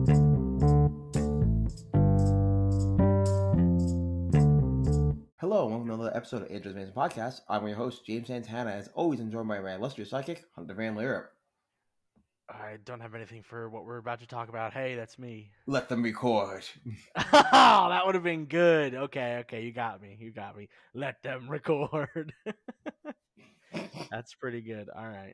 Hello, and welcome to another episode of Andrew's Amazing Podcast. I'm your host, James Santana, as always enjoyed by my illustrious sidekick, Hunter Van Leer. I don't have anything for what we're about to talk about. Hey, that's me. Let them record. Oh, that would have been good. Okay, you got me. Let them record. That's pretty good. All right.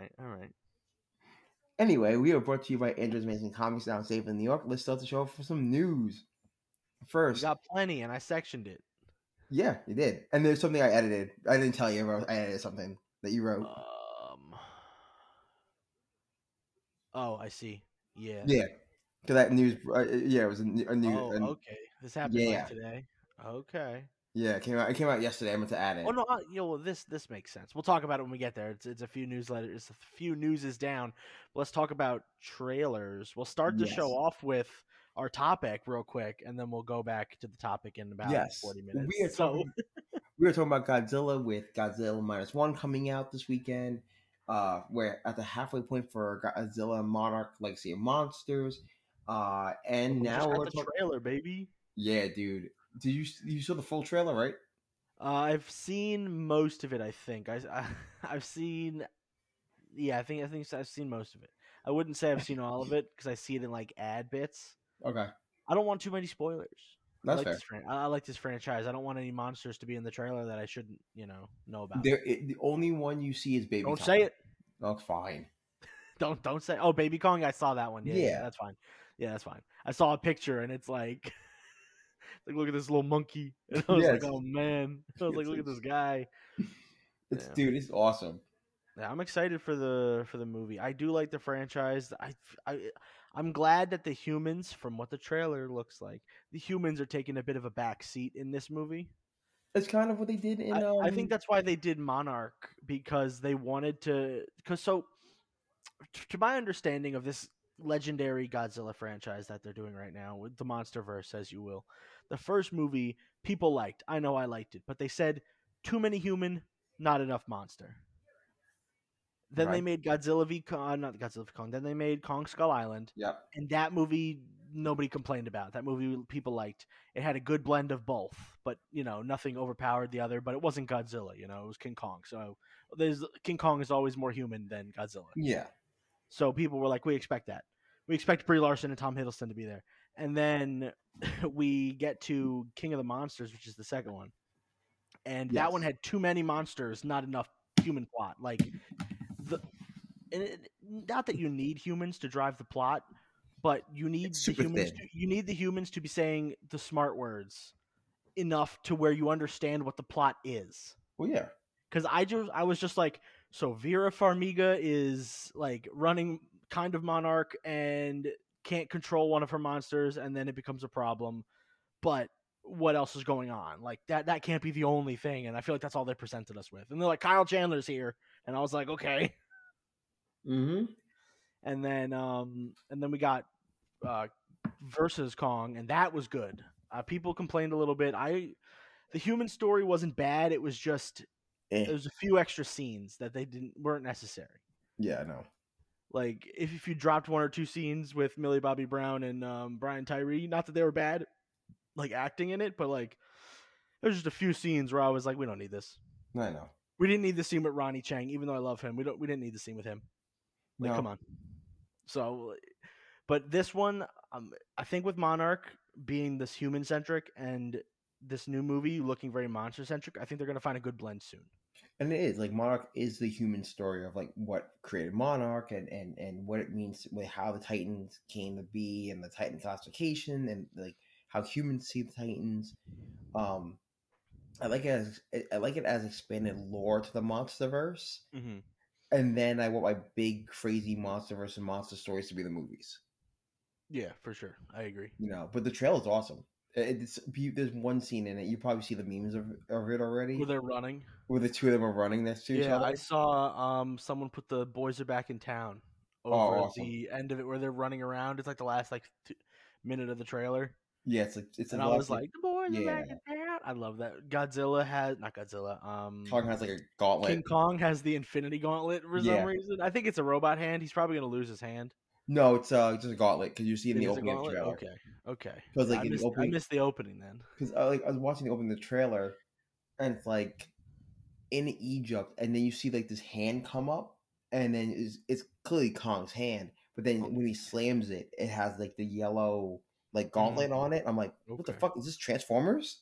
Anyway, we are brought to you by Andrew's Amazing Comics down safe in New York. Let's start the show for some news. We First, got plenty, and I sectioned it. yeah, you did. And there's something I edited. I didn't tell you, I edited something that you wrote. Oh, I see. Yeah. Yeah. Because that news, it was a news. Oh, okay. This happened like today. Okay. Yeah, it came out yesterday. I meant to add it. Oh no, well, this makes sense. We'll talk about it when we get there. It's a few newsletters. It's a few newses down. But let's talk about trailers. We'll start the show off with our topic real quick, and then we'll go back to the topic in about 40 minutes. We are talking about Godzilla with Godzilla -1 coming out this weekend. We're at the halfway point for Godzilla Monarch Legacy of Monsters. And now we're the trailer, baby. Yeah, dude. Did you saw the full trailer, right? I've seen most of it. I think I've seen. Yeah, I think I've seen most of it. I wouldn't say I've seen all of it because I see it in like ad bits. Okay. I don't want too many spoilers. That's fair. I like this franchise. I don't want any monsters to be in the trailer that I shouldn't, know about. The only one you see is Baby Kong. Don't say it. That's fine. Don't say. Oh, Baby Kong. I saw that one. Yeah, that's fine. Yeah, that's fine. I saw a picture and it's like, look at this little monkey. And I was like, oh man. I was like, look at this guy. Dude, it's awesome. Yeah, I'm excited for the movie. I do like the franchise. I'm glad that the humans, from what the trailer looks like, the humans are taking a bit of a back seat in this movie. It's kind of what they did in. I think that's why they did Monarch, because they wanted to. To my understanding of this legendary Godzilla franchise that they're doing right now with the MonsterVerse, as you will, the first movie people liked. I know I liked it, but they said too many human, not enough monster. Then they made Godzilla v Kong, not Godzilla v Kong. Then they made Kong Skull Island. Yep. And that movie nobody complained about. That movie people liked. It had a good blend of both, but nothing overpowered the other. But it wasn't Godzilla. It was King Kong. So King Kong is always more human than Godzilla. Yeah. So people were like, we expect that. We expect Brie Larson and Tom Hiddleston to be there. And then we get to King of the Monsters, which is the second one. And that one had too many monsters, not enough human plot. Like, not that you need humans to drive the plot, but you need the humans to be saying the smart words enough to where you understand what the plot is. Well, yeah. Because I was just like, so Vera Farmiga is like running kind of Monarch and can't control one of her monsters, and then it becomes a problem. But what else is going on? Like that can't be the only thing. And I feel like that's all they presented us with. And they're like, Kyle Chandler's here, and I was like, okay. Mm-hmm. And then we got versus Kong, and that was good. People complained a little bit. The human story wasn't bad. It was just there was a few extra scenes that weren't necessary. Yeah, I know. Like if you dropped one or two scenes with Millie Bobby Brown and Brian Tyree, not that they were bad, like acting in it, but like there's just a few scenes where I was like, we don't need this. I know. We didn't need the scene with Ronnie Chang, even though I love him. We didn't need the scene with him. Like, come on. So, but this one, I think with Monarch being this human centric and this new movie looking very monster centric, I think they're going to find a good blend soon. And it is like Monarch is the human story of like what created Monarch and what it means with how the Titans came to be and the Titan classification and like how humans see the Titans. I like it as expanded lore to the MonsterVerse. Mm-hmm. And then I want my big crazy MonsterVerse and monster stories to be the movies. Yeah, for sure. I agree. But the trailer's awesome. There's one scene in it. You probably see the memes of it already. Where they're running. Where the two of them are running next to each other. Yeah, I saw someone put the boys are back in town over awesome. The end of it where they're running around. It's like the last minute of the trailer. Yeah, it's and I was like, the boys are back in town. I love that. Not Godzilla. Kong has like a gauntlet. King Kong has the Infinity Gauntlet for some reason. I think it's a robot hand. He's probably gonna lose his hand. No, it's just a gauntlet because you see in It the is a opening of the gauntlet. trailer. Okay, okay. Because Yeah, like in the I opening, missed the opening then. because I was watching the opening of the trailer, and it's like in Egypt, and then you see like this hand come up, and then it's clearly Kong's hand, but then when he slams it, it has like the yellow like gauntlet on it. I'm like, what the Okay. fuck is this? Transformers?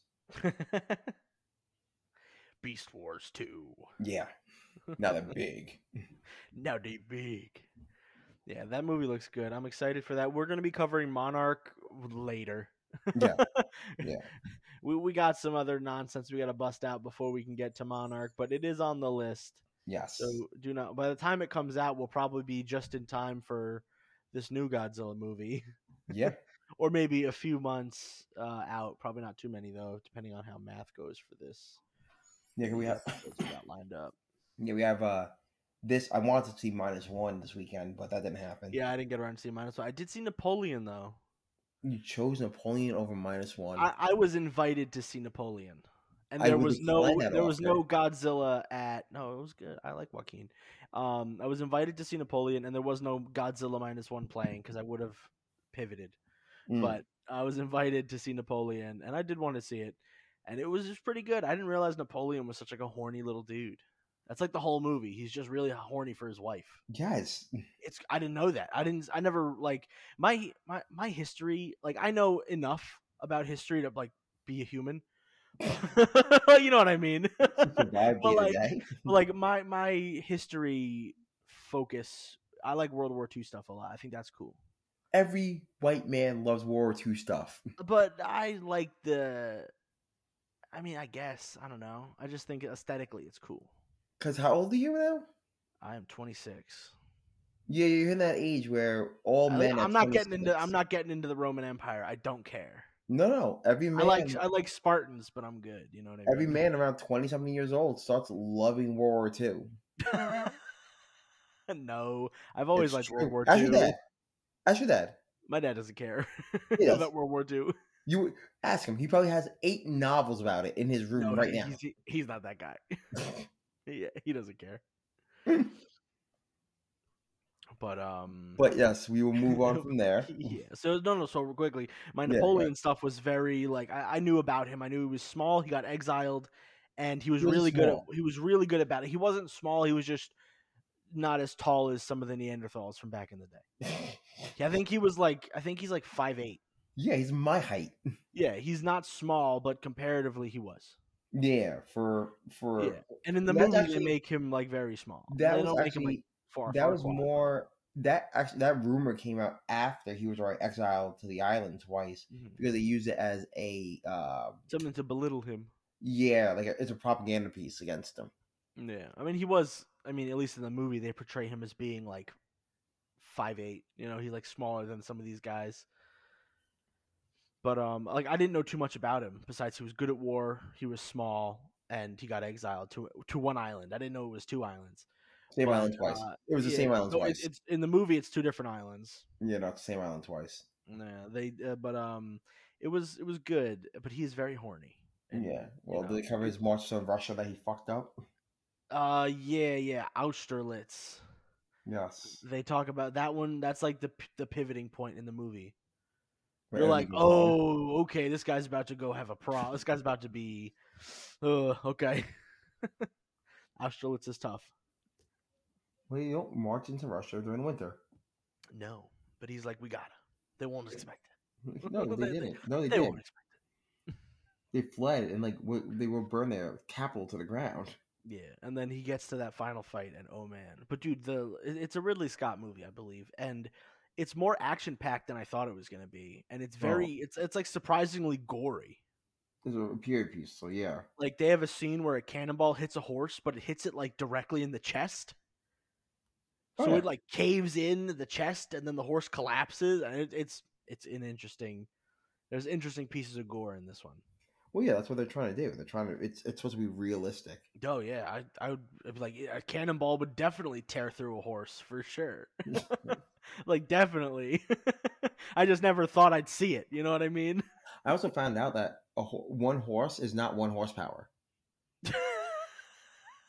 Beast Wars 2. Yeah, now they're big. Now they big. Yeah, that movie looks good. I'm excited for that. We're going to be covering Monarch later. Yeah, yeah, we got some other nonsense we got to bust out before we can get to Monarch, but it is on the list. So yes, do not. By the time it comes out, we'll probably be just in time for this new Godzilla movie, yeah, or maybe a few months out. Probably not too many though, depending on how math goes for this. yeah. For We these have episodes we got lined up. yeah, we have this. I wanted to see -1 this weekend, but that didn't happen. Yeah, I didn't get around to seeing -1. I did see Napoleon though. You chose Napoleon over -1. I was invited to see Napoleon, and I would decline that there was offer. no Godzilla at. No, it was good. I like Joaquin. I was invited to see Napoleon, and there was no Godzilla -1 playing because I would have pivoted. Mm. But I was invited to see Napoleon, and I did want to see it, and it was just pretty good. I didn't realize Napoleon was such like a horny little dude. That's like the whole movie. He's just really horny for his wife. Yes, I didn't know that. I never like my history, like I know enough about history to like be a human. You know what I mean? survive but day to like day. like my history focus, I like World War II stuff a lot. I think that's cool. Every white man loves World War II stuff. But I like I mean, I guess, I don't know. I just think aesthetically it's cool. Because how old are you now? I am 26. Yeah, you're in that age where all men at I'm not 26. getting into the Roman Empire. I don't care. No. Every man, I like Spartans, but I'm good. You know what I every mean? man around 20 something years old starts loving World War II. No, I've always It's liked World true. War Ask II. your dad. Ask your dad. My dad doesn't care He does. about World War II. You ask him. He probably has 8 novels about it in his room No, right now. he's not that guy. Yeah, he doesn't care. But yes, we will move on from there. Yeah. So no. So quickly, my Yeah, Napoleon stuff was very like I knew about him. I knew he was small. He got exiled, and he was He was really good. small. He was really good about it. He wasn't small. He was just not as tall as some of the Neanderthals from back in the day. Yeah, I think he's like 5'8". Yeah, he's my height. Yeah, he's not small, but comparatively he was. Yeah, for Yeah, and in the that's movie they actually make him like very small. that They was don't make him like actually far that was quad. more that rumor came out after he was already exiled to the island twice because they used it as a Something to belittle him. yeah, like it's a propaganda piece against him. Yeah, I mean he was. I mean, at least in the movie they portray him as being like 5'8". You know, he's like smaller than some of these guys. But like I didn't know too much about him besides he was good at war, he was small, and he got exiled to one island. I didn't know it was 2 islands. Same But island twice. It was the same island no, twice. it's in the movie. It's 2 different islands. Yeah, not the same island twice. Yeah, but it was good. But he's very horny. And, Yeah. Well, did they cover his march to Russia that he fucked up? Yeah, Austerlitz. Yes. They talk about that one. That's like the pivoting point in the movie. Where You're like, everything goes wrong. oh, okay, this guy's about to go have a prom. This guy's about to be, okay. Austerlitz is tough. Well, you don't march into Russia during the winter. No, but he's like, we gotta. They won't expect it. No, they didn't. No, they They didn't. won't expect it. They fled and like they will burn their capital to the ground. Yeah, and then he gets to that final fight, and oh man! But dude, it's a Ridley Scott movie, I believe, and it's more action packed than I thought it was gonna be, and it's very, it's like surprisingly gory. It's a period piece, so yeah. Like they have a scene where a cannonball hits a horse, but it hits it like directly in the chest. So yeah. it like caves in the chest, and then the horse collapses, and it's an interesting. There's interesting pieces of gore in this one. Well, yeah, that's what they're trying to do. They're trying to. It's supposed to be realistic. Oh yeah, I would be like a cannonball would definitely tear through a horse for sure. Like definitely. I just never thought I'd see it. You know what I mean? I also found out that one horse is not 1 horsepower.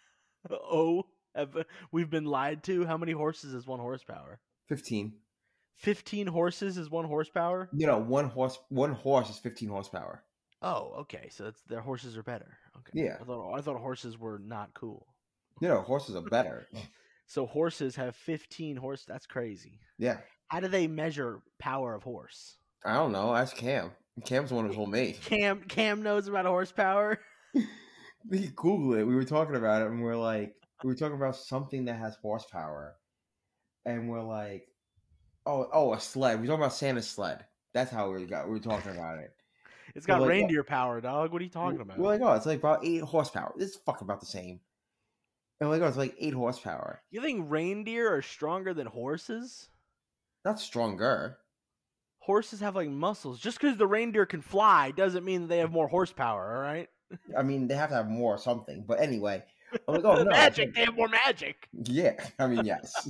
Oh, we've been lied to. How many horses is 1 horsepower? 15. 15 horses is 1 horsepower. One horse is 15 horsepower. Oh, okay. So that's, their horses are better. Okay. Yeah. I thought horses were not cool. Horses are better. So horses have 15 horse. That's crazy. Yeah. How do they measure power of horse? I don't know. Ask Cam. Cam's the one who told me. Cam knows about horsepower. We Google it. We were talking about it, and we were talking about something that has horsepower, and we're like, oh, a sled. We're talking about Santa's sled. That's how we were talking about it. It's got We're like, reindeer power, dog. What are you talking about? We're like, oh, it's like about 8 horsepower. It's fucking about the same. And we're like, oh, it's like 8 horsepower. You think reindeer are stronger than horses? Not stronger. Horses have like muscles. Just because the reindeer can fly doesn't mean that they have more horsepower. All right. I mean, they have to have more or something. But anyway, I'm like, oh no, magic. They have more magic. Yeah, I mean, yes.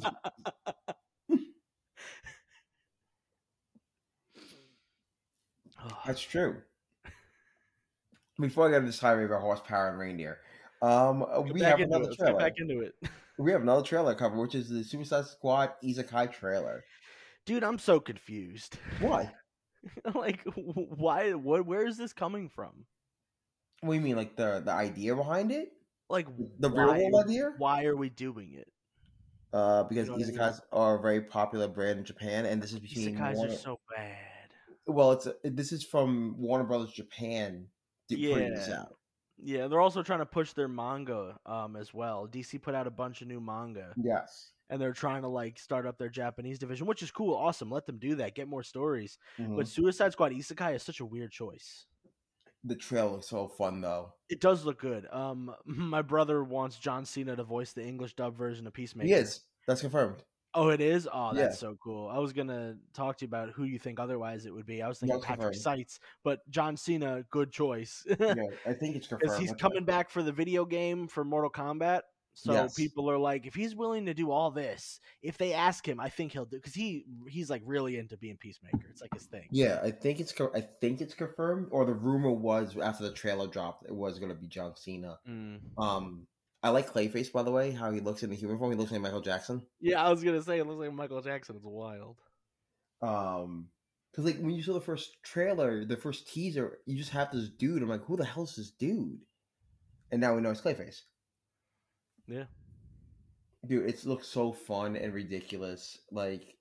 That's true. Before I get into this tirade about horsepower and reindeer, we have another Let's trailer. get back into it. We have another trailer cover, which is the Suicide Squad Isekai trailer. Dude, I'm so confused. Why? Like, why? Where is this coming from? What do you mean, like the idea behind it? Like the real world idea? Why are we doing it? Because isekais are a very popular brand in Japan, and this is between isekais are so bad. Well, this is from Warner Brothers Japan putting this out. Yeah, they're also trying to push their manga as well. DC put out a bunch of new manga. Yes. And they're trying to like start up their Japanese division, which is cool, awesome. Let them do that, get more stories. Mm-hmm. But Suicide Squad Isekai is such a weird choice. The trailer looks so fun, though. It does look good. My brother wants John Cena to voice the English dub version of Peacemaker. He is. That's confirmed. Oh, it is? Oh, that's so cool. I was going to talk to you about who you think otherwise it would be. I was thinking Patrick Seitz, but John Cena, good choice. Yeah, I think it's confirmed. Because he's coming back for the video game for Mortal Kombat. So people are like, if he's willing to do all this, if they ask him, I think he'll do, because he's like really into being Peacemaker. It's like his thing. Yeah, I think it's confirmed, or the rumor was after the trailer dropped, it was going to be John Cena. I like Clayface, by the way, how he looks in the human form. He looks like Michael Jackson. Yeah, I was gonna say it looks like Michael Jackson. It's wild. Because like when you saw the first trailer, the first teaser, you just have this dude. I'm like, who the hell is this dude? And now we know it's Clayface. Yeah, dude, it looks so fun and ridiculous. Like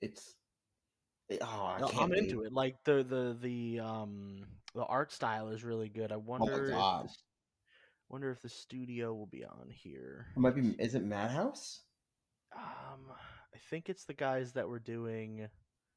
I'm into it. Like the art style is really good. I wonder. Wonder if the studio will be on here. It might be. Is it Madhouse? I think it's the guys that were doing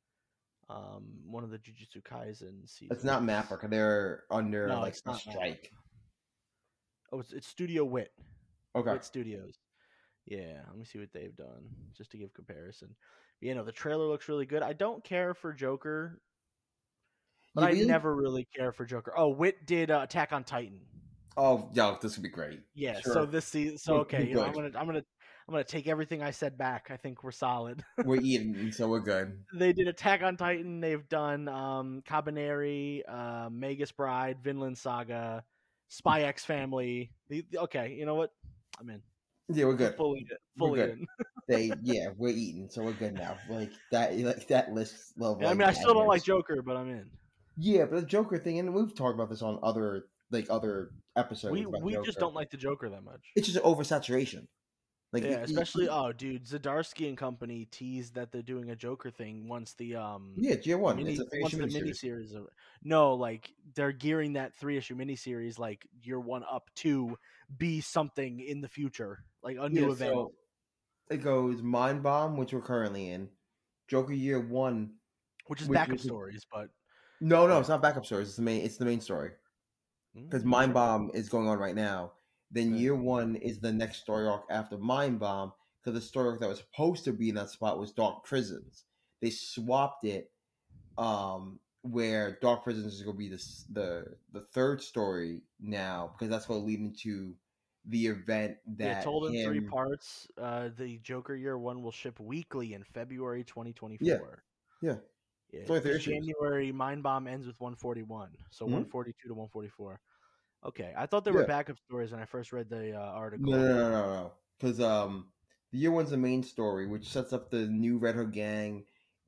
one of the Jujutsu Kaisen seasons. It's not Mapper. They're under a strike. Oh, it's Studio Wit. Okay. Wit Studios. Yeah, let me see what they've done just to give comparison. The trailer looks really good. I don't care for Joker, but I never really care for Joker. Oh, Wit did Attack on Titan. Oh, yeah, this would be great. Yeah, sure. So this season, okay, I'm gonna take everything I said back. I think we're solid. We're eating, so we're good. They did Attack on Titan. They've done Kabaneri, Magus Bride, Vinland Saga, Spy X Family. Okay, you know what? I'm in. Yeah, we're good. Fully good. In. We're eating, so we're good now. Like that list level. Yeah, I mean, I still don't like Joker, but I'm in. Yeah, but the Joker thing, and we've talked about this on other episodes. We just don't like the Joker that much. It's just oversaturation. Like especially dude, Zdarsky and company teased that they're doing a Joker thing once the Year One. It's a miniseries. No, like they're gearing that 3-issue miniseries like Year One up to be something in the future, like a new event. So it goes Mind Bomb, which we're currently in, Joker Year One, which is backup stories, but no, it's not backup stories. It's the main story. Because Mind Bomb is going on right now. Then Year One is the next story arc after Mind Bomb. Because the story arc that was supposed to be in that spot was Dark Prisons. They swapped it, where Dark Prisons is going to be the third story now, because that's going to lead into the event that told in 3 parts. The Joker Year One will ship weekly in February 2024. Yeah. January, Mind Bomb ends with 141, so 142 to 144. Okay, I thought there were backup stories when I first read the article. No. Because the Year One's the main story, which sets up the new Red Hood gang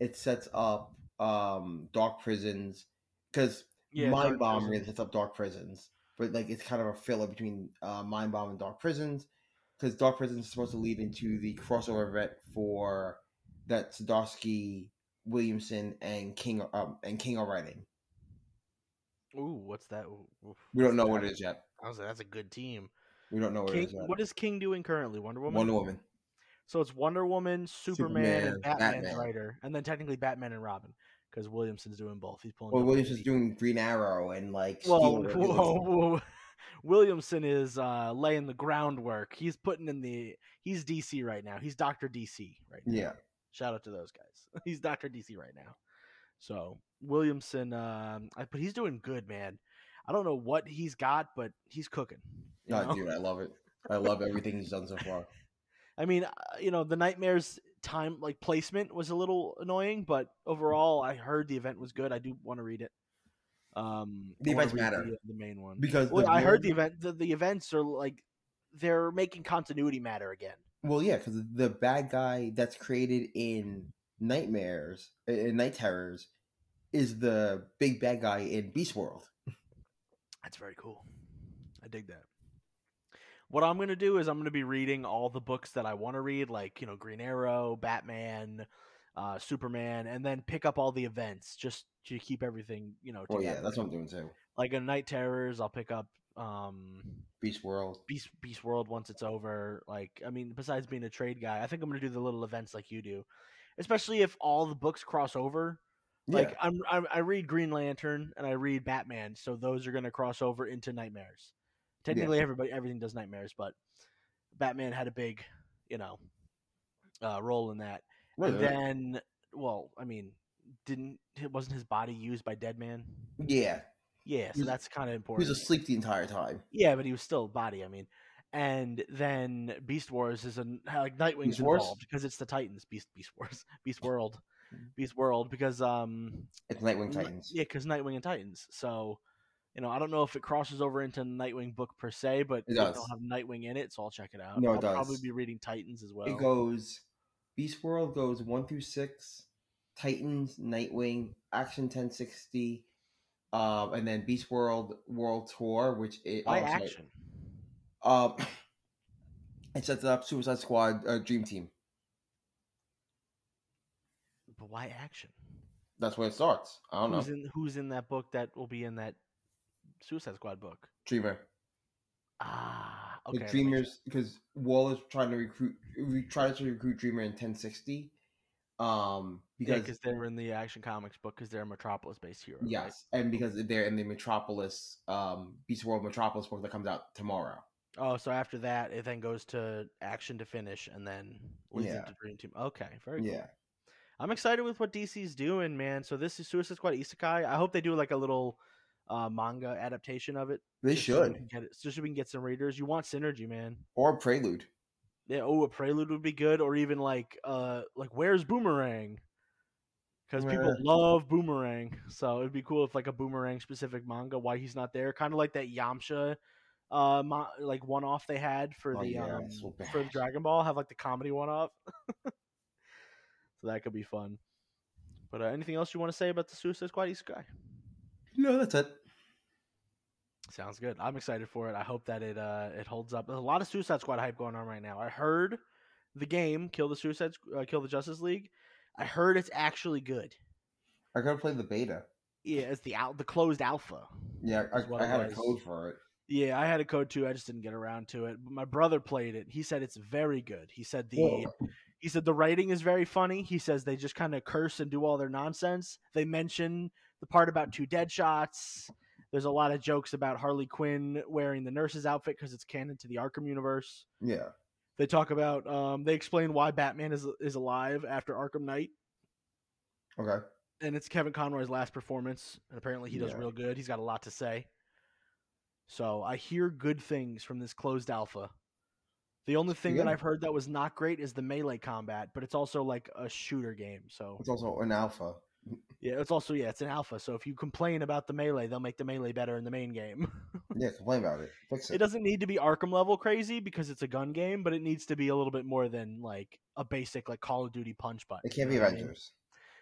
it sets up Dark Prisons, because Yeah, Mind Dark Bomb really Prisons. sets up Dark Prisons, but like it's kind of a filler between Mind Bomb and Dark Prisons, because Dark Prisons is supposed to lead into the crossover event for that Sadarsky, Williamson, and King are writing. Ooh, what's that? Ooh, We don't know what it is yet. I was like, that's a good team. We don't know what it King, is yet. what is King doing currently? Wonder Woman. Wonder Woman, So it's Wonder Woman, Superman, and Superman, Batman's Batman. writer, and then technically Batman and Robin, because Williamson's doing both. He's pulling Well, double Williamson's duty. doing Green Arrow and like Well, Steel. Like, Williamson is laying the groundwork. He's putting in the. He's DC right now. He's Doctor DC right now. yeah, Shout out to those guys. He's Doctor DC right now. So Williamson, but he's doing good, man. I don't know what he's got, but he's cooking. You know? dude, I love it. I love everything he's done so far. I mean, the Nightmares time like placement was a little annoying, but overall, I heard the event was good. I do want to read it. The events matter the main one, because well, I heard the event. The events are like they're making continuity matter again. Well, yeah, because the bad guy that's created in Nightmares, in Night Terrors, is the big bad guy in Beast World. That's very cool. I dig that. What I'm going to do is I'm going to be reading all the books that I want to read, like, Green Arrow, Batman, Superman, and then pick up all the events just to keep everything, together. Well, yeah, that's what I'm doing too. Like in Night Terrors, I'll pick up Beast World. Beast World once it's over. Like, I mean, besides being a trade guy, I think I'm going to do the little events like you do, especially if all the books cross over. Like, Yeah. I read Green Lantern and I read Batman, so those are going to cross over into Nightmares. Technically, everything does Nightmares, but Batman had a big, role in that. Right, And right. then, well, I mean, wasn't his body used by Deadman? Yeah. Yeah, so that's kind of He important. was asleep the entire time. Yeah, but he was still a body. I mean, and then Beast Wars is like Nightwing's involved because it's the Titans. Beast Wars, Beast World because It's Nightwing Titans. Yeah, because Nightwing and Titans. So I don't know if it crosses over into Nightwing book per se, but It they does. don't have Nightwing in it, so I'll check it out. No, it I'll does. probably be reading Titans as well. It goes Beast World goes 1 through 6, Titans, Nightwing, Action 1060, and then Beast World World Tour, which is Action. It sets up Suicide Squad Dream Team. But why Action? That's where it starts. I don't know. Who's in that book that will be in that Suicide Squad book? Dreamer. Okay. The Dreamers, because Waller's trying to recruit Dreamer in 1060. Because they're in the Action Comics book because they're a Metropolis-based hero. Yes, right? And because they're in the Metropolis, Beast World Metropolis book that comes out tomorrow. Oh, so after that, it then goes to Action to finish, and then leads into Dream Team. Okay, very cool. Yeah. I'm excited with what DC's doing, man. So this is Suicide Squad Isekai. I hope they do like a little manga adaptation of it. They should. Just so we can get some readers. You want synergy, man. Or a Prelude. Yeah. Oh, a Prelude would be good. Or even like Where's Boomerang? Because people love Boomerang. So it'd be cool if like a Boomerang specific manga, why he's not there. Kind of like that Yamcha like one-off they had for for the Dragon Ball. Have like the comedy one-off. So that could be fun. But anything else you want to say about the Suicide Squad Isekai? No, that's it. Sounds good. I'm excited for it. I hope that it holds up. There's a lot of Suicide Squad hype going on right now. I heard the game Kill the Justice League. I heard it's actually good. I gotta play the beta. Yeah, it's the closed alpha. Yeah, I had a code for it. Yeah, I had a code too. I just didn't get around to it. But my brother played it. He said it's very good. He said the writing is very funny. He says they just kind of curse and do all their nonsense. They mention the part about 2 Deadshots. There's a lot of jokes about Harley Quinn wearing the nurse's outfit because it's canon to the Arkham universe. Yeah. They talk about they explain why Batman is alive after Arkham Knight. Okay. And it's Kevin Conroy's last performance, and apparently he does real good. He's got a lot to say. So I hear good things from this closed alpha. The only thing that I've heard that was not great is the melee combat, but it's also like a shooter game. So it's also an alpha. Yeah, it's an alpha. So if you complain about the melee, they'll make the melee better in the main game. Yeah, complain about it. Fix it. It doesn't need to be Arkham level crazy because it's a gun game, but it needs to be a little bit more than like a basic like Call of Duty punch button. It can't be Avengers.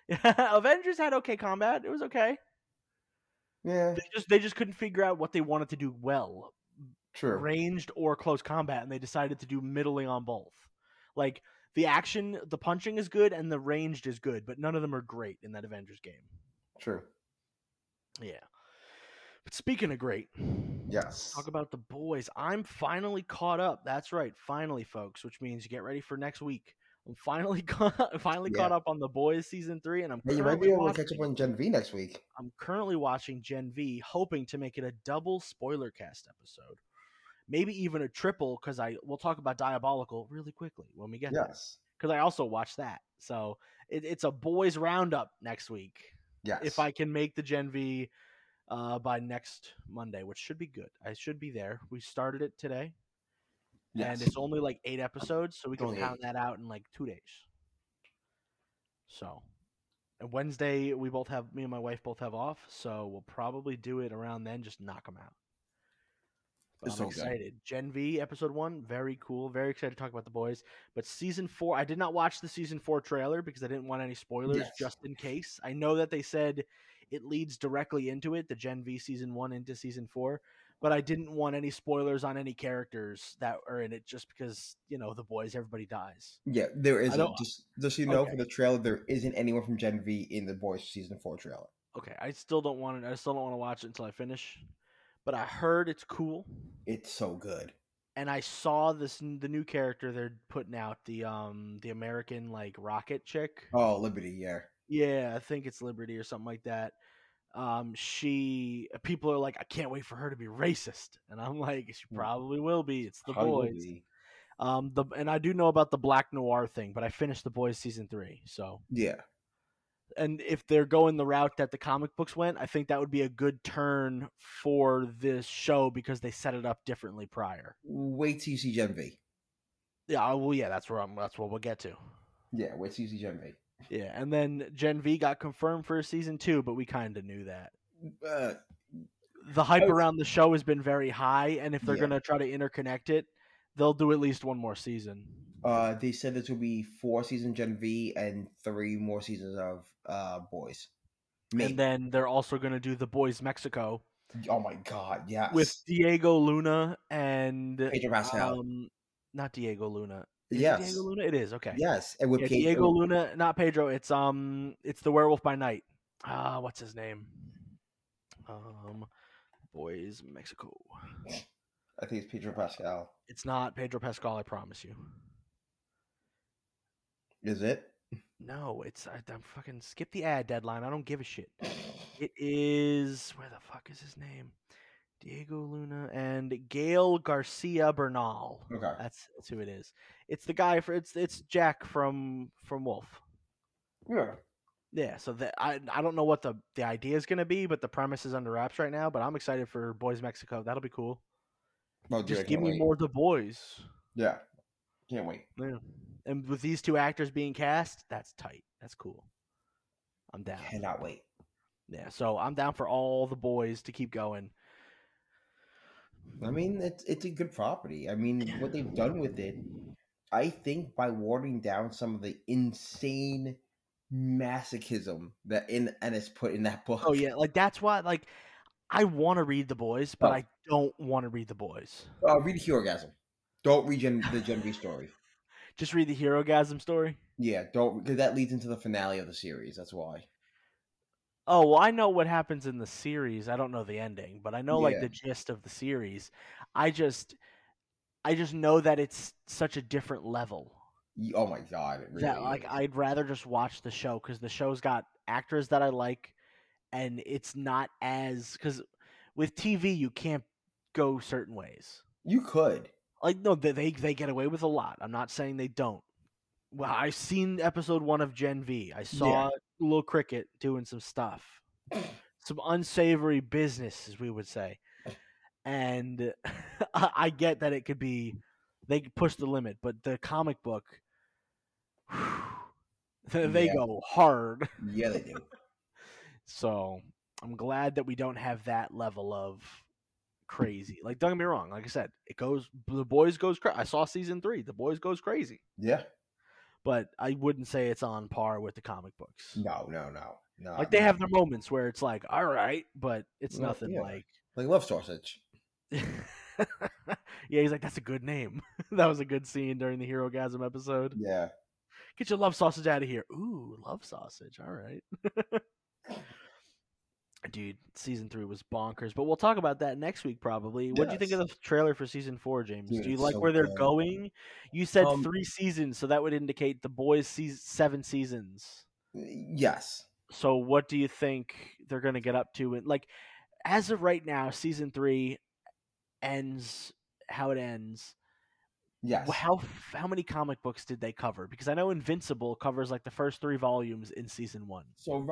Avengers had okay combat. It was okay. Yeah, They just couldn't figure out what they wanted to do well, true. ranged or close combat, and they decided to do middling on both. Like the action, the punching is good, and the ranged is good, but none of them are great in that Avengers game. True. Yeah. But speaking of great, Yes. talk about the boys. I'm finally caught up. That's right, finally, folks. Which means you get ready for next week. I'm finally Yeah. caught up on the boys season 3, and Hey, you might be able to catch up on Gen V next week. I'm currently watching Gen V, hoping to make it a double spoiler cast episode, maybe even a triple, because we'll talk about Diabolical really quickly when we get there. Yes. Because I also watched that, so it's a boys roundup next week. Yes. If I can make the Gen V by next Monday, which should be good. I should be there. We started it today, and Yes. it's only like 8 episodes, so we can Only pound 8. that out in like 2 days. So, and Wednesday me and my wife both have off, so we'll probably do it around then. Just knock them out. But It's I'm so good. excited. Gen V episode 1, very cool. Very excited to talk about the boys. But season 4, I did not watch the season 4 trailer because I didn't want any spoilers Yes. just in case. I know that they said it leads directly into it, the Gen V season 1 into season 4, but I didn't want any spoilers on any characters that are in it just because, the boys, everybody dies. Yeah, there I isn't. don't. Just so you know, Okay. for the trailer, there isn't anyone from Gen V in the Boys season 4 trailer. Okay, I still don't want to watch it until I finish. But I heard it's cool. It's so good. And I saw the new character they're putting out, the American like rocket chick. Oh, Liberty, yeah. Yeah, I think it's Liberty or something like that. People are like, I can't wait for her to be racist, and I'm like, she probably will be. It's the Probably will boys. be. And I do know about the Black Noir thing, but I finished the boys season 3, so Yeah. and if they're going the route that the comic books went, I think that would be a good turn for this show because they set it up differently prior. Wait till you see Gen V. Yeah, well, yeah, that's what we'll get to. Yeah, wait till you see Gen V. Yeah, and then Gen V got confirmed for season 2, but we kind of knew that. The hype around the show has been very high, and if they're Yeah. going to try to interconnect it, they'll do at least one more season. They said this will be 4 seasons Gen V and 3 more seasons of Boys. And then they're also going to do The Boys Mexico. Oh my god, yes. With Diego Luna and Pedro Pascal. Not Diego Luna. Is Yes. it Diego Luna? It is, okay. Yes. And with Diego Luna, not Pedro. It's the Werewolf by Night. What's his name? Boys Mexico. I think it's Pedro Pascal. It's not Pedro Pascal, I promise you. Is it? No, I'm fucking skip the ad deadline. I don't give a shit. It is, where the fuck is his name? Diego Luna and Gael Garcia Bernal. Okay. That's who it is. It's the guy it's Jack from Wolf. Yeah. Yeah, so I don't know what the idea is going to be, but the premise is under wraps right now, but I'm excited for Boys Mexico. That'll be cool. Oh, dude, just give me more The Boys. Yeah. Can't wait. Yeah. And with these 2 actors being cast, that's tight. That's cool. I'm down. Cannot wait. Yeah, so I'm down for all The Boys to keep going. I mean, it's a good property. I mean, what they've done with it, I think by watering down some of the insane masochism that is put in that book. Oh yeah, like that's why I want to read The Boys, but I don't want to read The Boys. Read Herogasm. Don't read the Gen V story. Just read the Herogasm story? Yeah, don't, because that leads into the finale of the series. That's why. Oh, well, I know what happens in the series. I don't know the ending, but I know like the gist of the series. I just know that it's such a different level. Oh my god, it really that like is. I'd rather just watch the show because the show's got actors that I like, and it's not as because with TV you can't go certain ways. You could. Like no, they get away with a lot. I'm not saying they don't. Well, I've seen episode 1 of Gen V. I saw Little Cricket doing some stuff, some unsavory business, as we would say, and I get that it could be they could push the limit, but the comic book, they go hard. Yeah, they do. So I'm glad that we don't have that level of crazy. Like, don't get me wrong. Like I said, The Boys goes crazy. I saw season 3. The Boys goes crazy. Yeah. but I wouldn't say it's on par with the comic books. No. Like they have their moments where it's like, all right, but it's Well, nothing yeah, like. like Love Sausage. Yeah, he's like, that's a good name. That was a good scene during the Hero Gasm episode. Yeah. Get your love sausage out of here. Ooh, love sausage. All right. Dude, season 3 was bonkers, but we'll talk about that next week probably. What do you think of Yes. the trailer for season 4, James? Dude, Do you it's like so where they're good. going? You said Um, 3 seasons, so that would indicate The Boys 7 seasons. yes. So what do you think they're going to get up to? And like, as of right now, season 3 ends how it ends. Yes. How many comic books did they cover? Because I know Invincible covers like the first 3 volumes in season 1.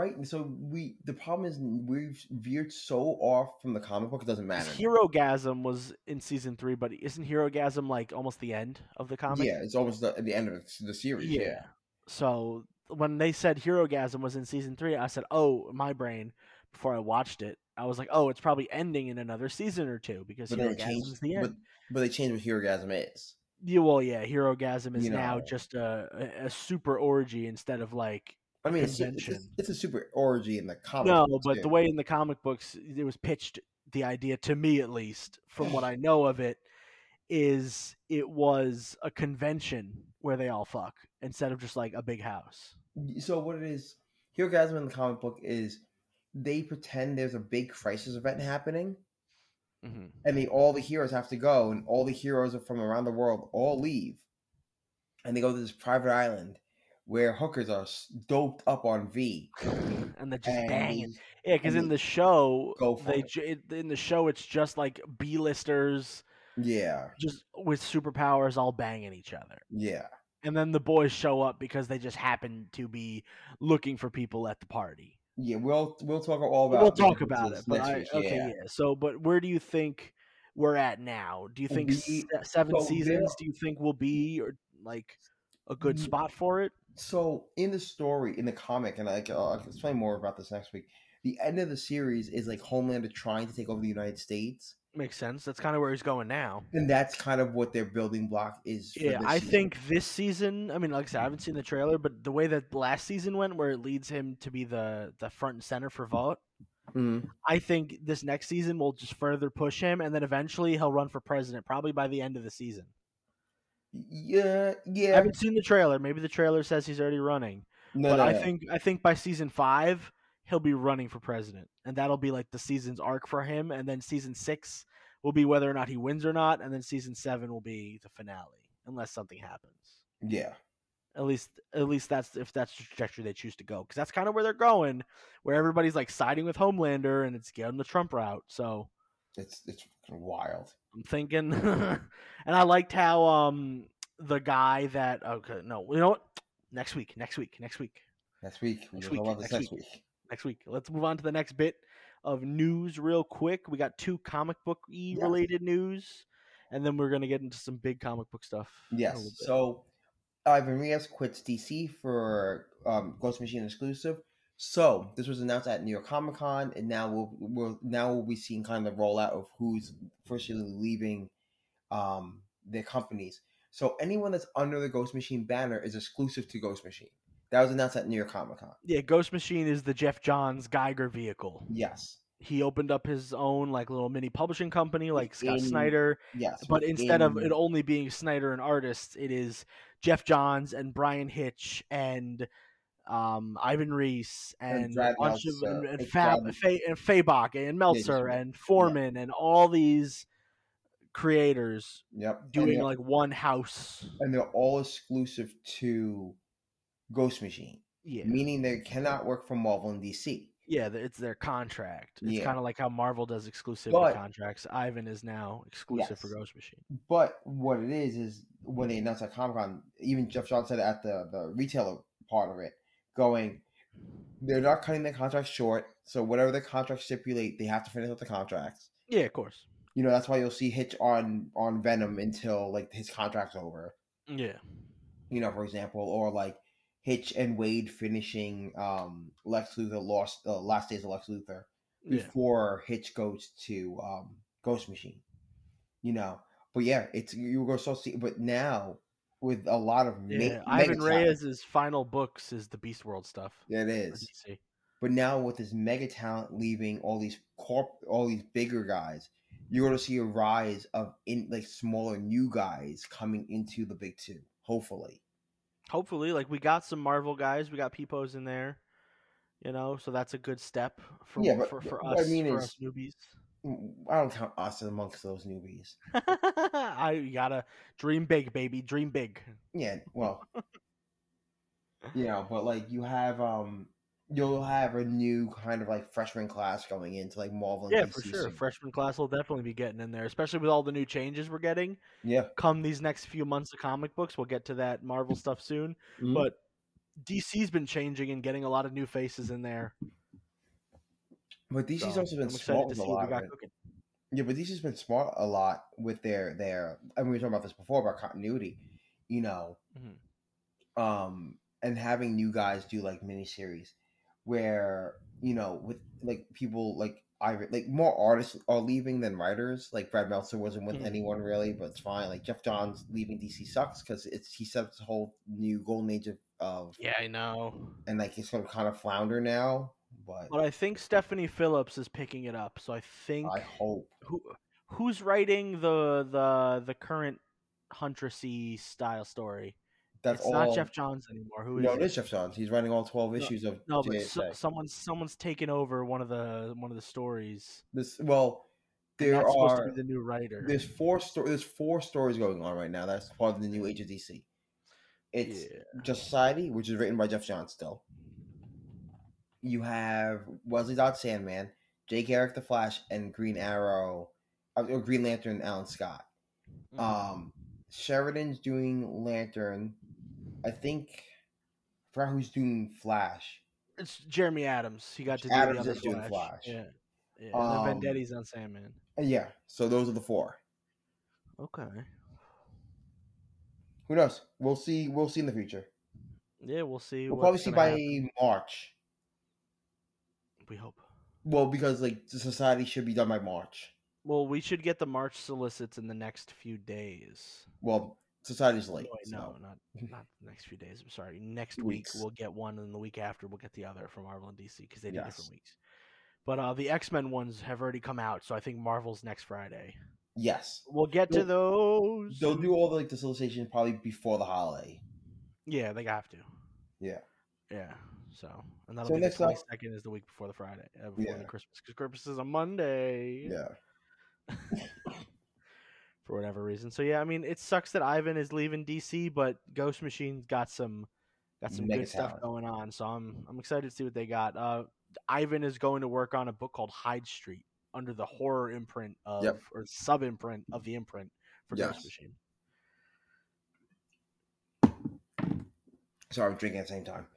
The problem is we've veered so off from the comic book, it doesn't matter. Hero Gasm was in season 3, but isn't Hero Gasm like almost the end of the comic? Yeah, it's almost the end of the series. Yeah. So when they said Hero Gasm was in season 3, I said, "Oh, my brain." Before I watched it, I was like, "Oh, it's probably ending in another season or 2 because But then Hero they changed, Gasm's the but end." but they changed what Herogasm is. Yeah, well, yeah, Hero Gasm is You now know, just a super orgy instead of like I a mean, convention. it's a super orgy in the comic No, books but the too. way in the comic books it was pitched, the idea to me at least, from what I know of it, is it was a convention where they all fuck instead of just like a big house. So what it is, Herogasm in the comic book is they pretend there's a big crisis event happening, Mm-hmm. and all the heroes have to go, and all the heroes from around the world all leave, and they go to this private island where hookers are doped up on V, And they're just and banging. Yeah, because and in they the show, go for it. in the show it's just like B-listers Yeah, just with superpowers all banging each other. yeah, And then the boys show up because they just happen to be looking for people at the party. yeah. We'll talk all We'll about the talk about it, differences but next week. okay, Yeah, yeah. So, but where do you think we're at now? Do you think we 7 so there. seasons? Do you think will be or like a good spot for it? So in the story, in the comic, and I'll explain more about this next week. The end of the series is like Homelander trying to take over the United States, Makes sense. That's kind of where he's going now. and that's kind of what their building block is for Yeah, this I season. think this season. I mean, like I said, I haven't seen the trailer, but the way that last season went, where it leads him to be the front and center for Vought, Mm. I think this next season will just further push him, and then eventually he'll run for president, probably by the end of the season. Yeah, I yeah. haven't seen the trailer. Maybe the trailer says he's already running, No, but no, I no. think by season 5 he'll be running for president, and that'll be like the season's arc for him. And then season 6 will be whether or not he wins or not, and then season 7 will be the finale, unless something happens. Yeah, At least that's if that's the trajectory they choose to go, because that's kind of where they're going, where everybody's like siding with Homelander, and it's getting the Trump route. So it's fucking wild. I'm thinking, and I liked how the guy that okay no you know what next week Next week, we'll next talk week about this next week next week. next week. Let's move on to the next bit of news real quick. We got 2 comic book Yeah. related news, and then we're gonna get into some big comic book stuff. in a Yes. little bit. So Ivan Reyes quits DC for Ghost Machine exclusive. So this was announced at New York Comic Con, and now we'll be seeing kind of the rollout of who's officially leaving their companies. So anyone that's under the Ghost Machine banner is exclusive to Ghost Machine. That was announced at New York Comic Con. Yeah, Ghost Machine is the Jeff Johns Geiger vehicle. Yes. He opened up his own like little mini publishing company like Scott In- Snyder. Yes. But instead of it within- only being Snyder and artists, it is Jeff Johns and Brian Hitch and Ivan Reese and a Brad bunch of Meltzer. and It's Fab Brad- and Fabok and Meltzer and Foreman and all these creators Yep. doing like one house. And they're all exclusive to Ghost Machine. Yeah. Meaning they cannot work for Marvel and DC. Yeah, it's their contract. It's Yeah. kind of like how Marvel does exclusivity But- contracts. Ivan is now exclusive for Yes. Ghost Machine. But what it is when they announced at Comic Con, even Jeff Johns said at the retailer part of it, going, they're not cutting their contracts short. So whatever the contracts stipulate, they have to finish up the contracts. Yeah, of course. You know, that's why you'll see Hitch on Venom until like his contract's over. Yeah. You know, for example, or like Hitch and Wade finishing Lex Luthor Last Days of Lex Luthor Yeah. before Hitch goes to Ghost Machine. You know, but yeah, it's you go so see. But now with a lot of Yeah, mega Ivan talent. Reyes' final books is the Beast World stuff Yeah, it for is. DC. But now with this mega talent leaving all these bigger guys, you're going to see a rise of smaller new guys coming into the big two. Hopefully, Hopefully, like we got some Marvel guys, we got Peepos in there, so that's a good step for yeah. for But for what I us mean for us is, newbies. I don't count us amongst those newbies. I gotta dream big, baby, dream big. Yeah, well, but like you'll have a new kind of like freshman class going into like Marvel and Yeah, for DC sure. soon. Freshman class will definitely be getting in there, especially with all the new changes we're getting. Yeah. Come these next few months of comic books, we'll get to that Marvel stuff soon. Mhm. But DC's been changing and getting a lot of new faces in there. But DC's So also been I'm excited smart to with a see what we lot of got it. cooking. Yeah, but DC's been smart a lot with their. I mean, we were talking about this before about continuity, you know, Mhm. and having new guys do like miniseries, where with like people like more artists are leaving than writers. Like Brad Meltzer wasn't with Mhm. anyone really, but it's fine. Like Jeff Johns leaving DC sucks because he set up this whole new golden age of Yeah, I know. and like it's going to kind of flounder now. But But I think Stephanie Phillips is picking it up. So I I think hope who's writing the current Huntressy style story? that's It's not all. Jeff Johns anymore. Who No, is it it? is Jeff Johns. He's writing all 12 No, issues of no, but JSA. someone's taken over one of the stories, and There that's supposed to be are the new writer. there's four stories going on right now. That's part of the new Age of DC. It's Yeah. Just Society, which is written by Jeff Johns still. You have Wesley Dodds Sandman, Jake Eric the Flash, and Green Arrow, or Green Lantern Alan Scott. Mhm. Sheridan's doing Lantern. I think I forgot who's doing Flash. It's Jeremy Adams. He got to do the Adams other is doing Flash. Flash. Yeah. Yeah. And then Um, Vendetti's on Sandman. yeah. So those are the four. Okay. Who knows? We'll see. We'll see in the future. Yeah, we'll see We'll probably what's see gonna happen. by March. We hope. Well, because like the society should be done by March. Well, we should get the March solicits in the next few days. Well, society's No, late, wait, no, so not the next few days. I'm sorry. Next week weeks. we'll get one, and the week after we'll get the other from Marvel and DC because they do different Yes, weeks. But the X-Men ones have already come out, so I think Marvel's next Friday. yes. We'll get to They'll, those. they'll do all the solicitation probably before the holiday. Yeah, they have to. Yeah. Yeah. So, and that'll So be the next up, 22nd is the week before the Friday, before the yeah, Christmas, because Christmas is a Monday yeah, for whatever reason. So yeah, I mean, it sucks that Ivan is leaving DC, but Ghost Machine's got some mega good stuff talent. going on. So I'm excited to see what they got. Ivan is going to work on a book called Hyde Street under the horror imprint Yep. or sub imprint of the imprint for Yes. Ghost Machine. Sorry, I'm drinking at the same time.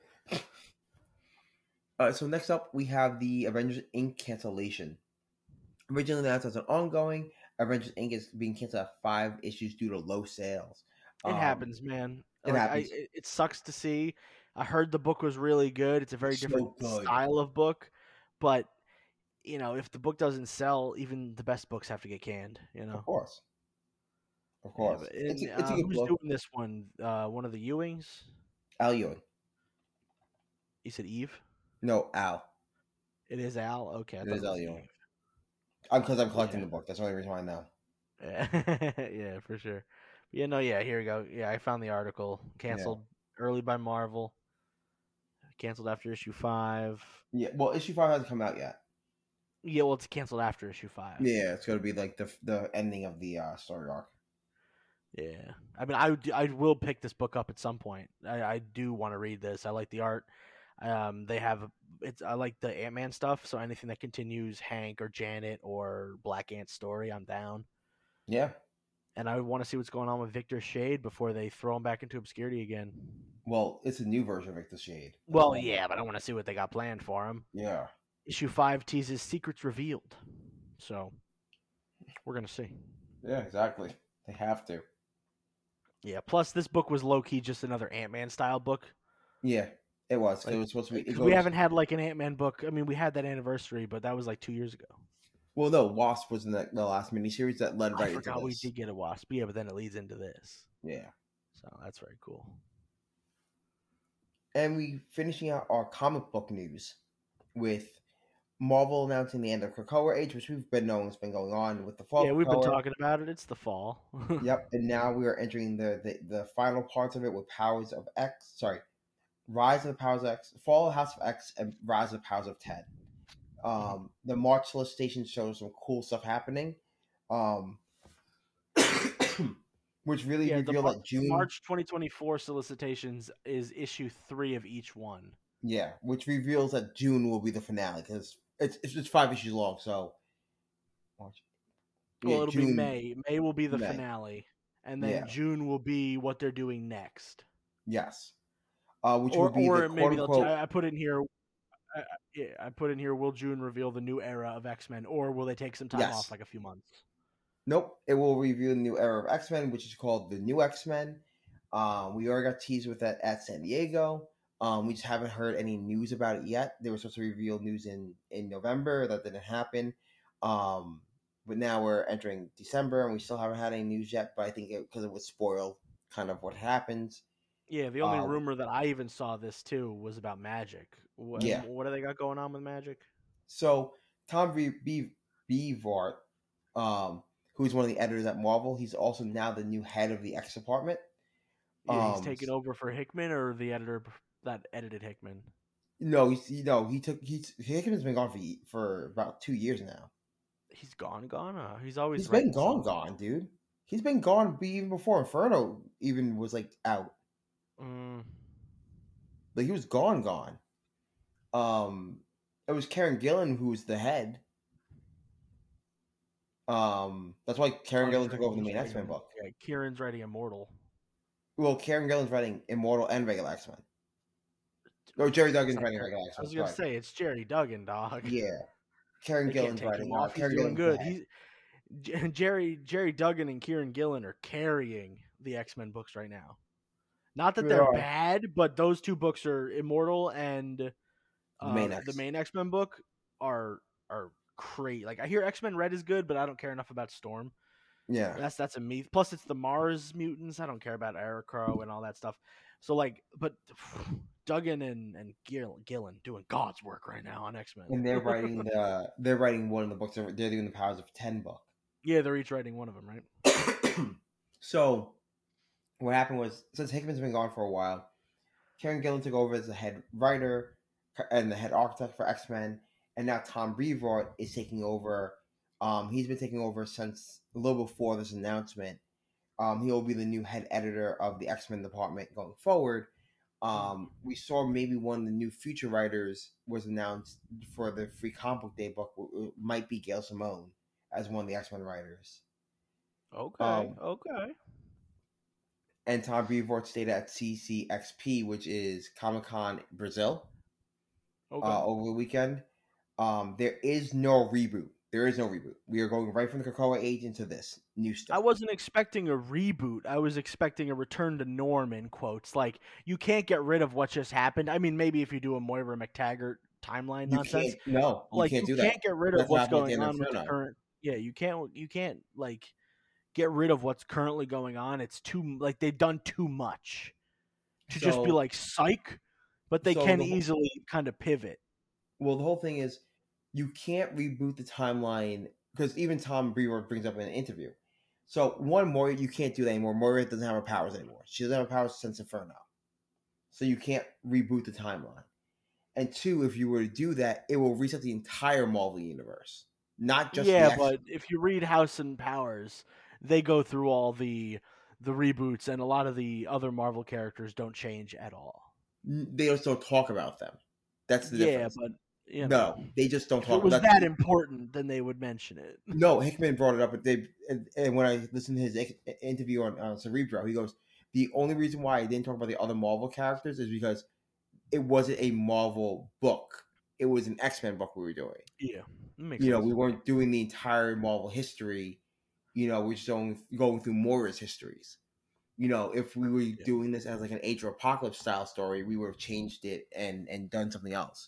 So next up, we have the Avengers Inc. cancellation. Originally announced as an ongoing, Avengers Inc. is being canceled at 5 issues due to low sales. It happens, man. It happens. It sucks to see. I heard the book was really good. It's a very It's so different good. style of book, but if the book doesn't sell, even the best books have to get canned. Of course. Of Yeah, course. but It's a good who's book. doing this one? One of the Ewings? Al Ewing. You said Eve? No, Al. It is Al. Okay, I It thought is it Al was Ewing. Eve. Because I'm collecting Yeah. the book. That's the only reason why I know. Yeah, for sure. Yeah, here we go. Yeah, I found the article. Canceled early by Marvel. Canceled after issue 5. Yeah, well, issue 5 hasn't come out yet. Yeah, well, it's canceled after issue 5. Yeah, it's going to be like the ending of the story arc. Yeah, I mean, I will pick this book up at some point. I do want to read this. I like the art. They have I like the Ant-Man stuff. So anything that continues Hank or Janet or Black Ant's story, I'm down. Yeah. And I want to see what's going on with Victor Shade before they throw him back into obscurity again. Well, it's a new version of Victor Shade. Well, yeah, but I want to see what they got planned for him. Yeah. Issue 5 teases secrets revealed. So we're gonna see. Yeah, exactly. They have to. Yeah. Plus, this book was low key just another Ant-Man style book. Yeah, it was. Like, It was supposed to be. Because we haven't had like an Ant-Man book. I mean, we had that anniversary, but that was like 2 years ago. Well, no, Wasp was in the last miniseries that led right I forgot into we this. did get a Wasp. Yeah, but then it leads into this. Yeah. So that's very cool. And we finishing out our comic book news with Marvel announcing the end of Krakoa Age, which we've been knowing has been going on with the fall. Yeah, of we've been Krakoa. talking about it. It's the fall. Yep, and now we are entering the final parts of it with Powers of X. Sorry, Rise of the Powers of X, Fall of House of X, and Rise of the Powers of Ted. The March solicitation shows some cool stuff happening, which really Yeah, reveal that the June. March 2024 solicitations is issue 3 of each one. Yeah, which reveals that June will be the finale because it's 5 issues long. So March. Well, Yeah, it'll be June. May. May will be the May. finale, and then Yeah. June will be what they're doing next. Yes. Which would be the maybe quote unquote. I put in here. I put in here. Will June reveal the new era of X-Men, or will they take some time off, like a few months? Nope. It will reveal the new era of X-Men, which is called the New X-Men. We already got teased with that at San Diego. We just haven't heard any news about it yet. They were supposed to reveal news in November. That didn't happen. But now we're entering December, and we still haven't had any news yet. But I think because it would spoil kind of what happens. Yeah, the only rumor that I even saw this too was about Magic. What do they got going on with Magic? So Tom Brevoort, who's one of the editors at Marvel, he's also now the new head of the X department. Yeah, he's taking over for Hickman, or the editor that edited Hickman. No, Hickman's been gone for about 2 years now. He's gone. He's always been gone, dude. He's been gone even before Inferno even was like out. Like he was gone. It was Karen Gillan who was the head. That's why Karen Gillan took over the main X-Men book. Yeah, Kieran's writing Immortal. Well, Karen Gillan's writing Immortal and regular X-Men. Oh, Jerry Duggan's writing regular X-Men. I was gonna say it's Jerry Duggan, dog. Yeah, Karen Gillan's writing. He's doing good. Jerry Duggan and Kieran Gillen are carrying the X-Men books right now. Not that they're bad, but those two books are Immortal and the main X-Men book are great. Like I hear X-Men Red is good, but I don't care enough about Storm. Yeah, that's a myth. Plus, it's the Mars mutants. I don't care about Aerocrow and all that stuff. So but Duggan and Gillen doing God's work right now on X-Men. And they're writing one of the books. They're doing the Powers of 10 book. Yeah, they're each writing one of them, right? So what happened was, since Hickman's been gone for a while, Karen Gillan took over as the head writer and the head architect for X-Men, and now Tom Brevoort is taking over. He's been taking over since a little before this announcement. He will be the new head editor of the X-Men department going forward. We saw maybe one of the new future writers was announced for the Free Comic Book Day book. It might be Gail Simone as one of the X-Men writers. Okay. And Tom Brevoort stayed at CCXP, which is Comic-Con Brazil, over the weekend. There is no reboot. We are going right from the Krakoa Age into this new stuff. I wasn't expecting a reboot. I was expecting a return to norm, in quotes. Like, you can't get rid of what just happened. I mean, maybe if you do a Moira McTaggart timeline nonsense. You can't do that. You can't get rid of what's going on with the current. Yeah, you can't like get rid of what's currently going on. It's too they've done too much to just be like psych, but they can easily kind of pivot. Well, the whole thing is you can't reboot the timeline because even Tom Brevoort brings up in an interview. So Moira, you can't do that anymore. Moira doesn't have her powers anymore. She doesn't have her powers since Inferno. So you can't reboot the timeline. And 2, if you were to do that, it will reset the entire Marvel universe. Not just but if you read House and Powers, they go through all the reboots, and a lot of the other Marvel characters don't change at all. They just don't talk about them. That's the difference. Yeah, but no, they just don't talk. If it was that important, then they would mention it. No, Hickman brought it up, and when I listened to his interview on Cerebro, he goes, the only reason why I didn't talk about the other Marvel characters is because it wasn't a Marvel book. It was an X-Men book we were doing. Yeah. We weren't doing the entire Marvel history. We're just going through Moira's histories. If we were doing this as like an Age of Apocalypse style story, we would have changed it and done something else.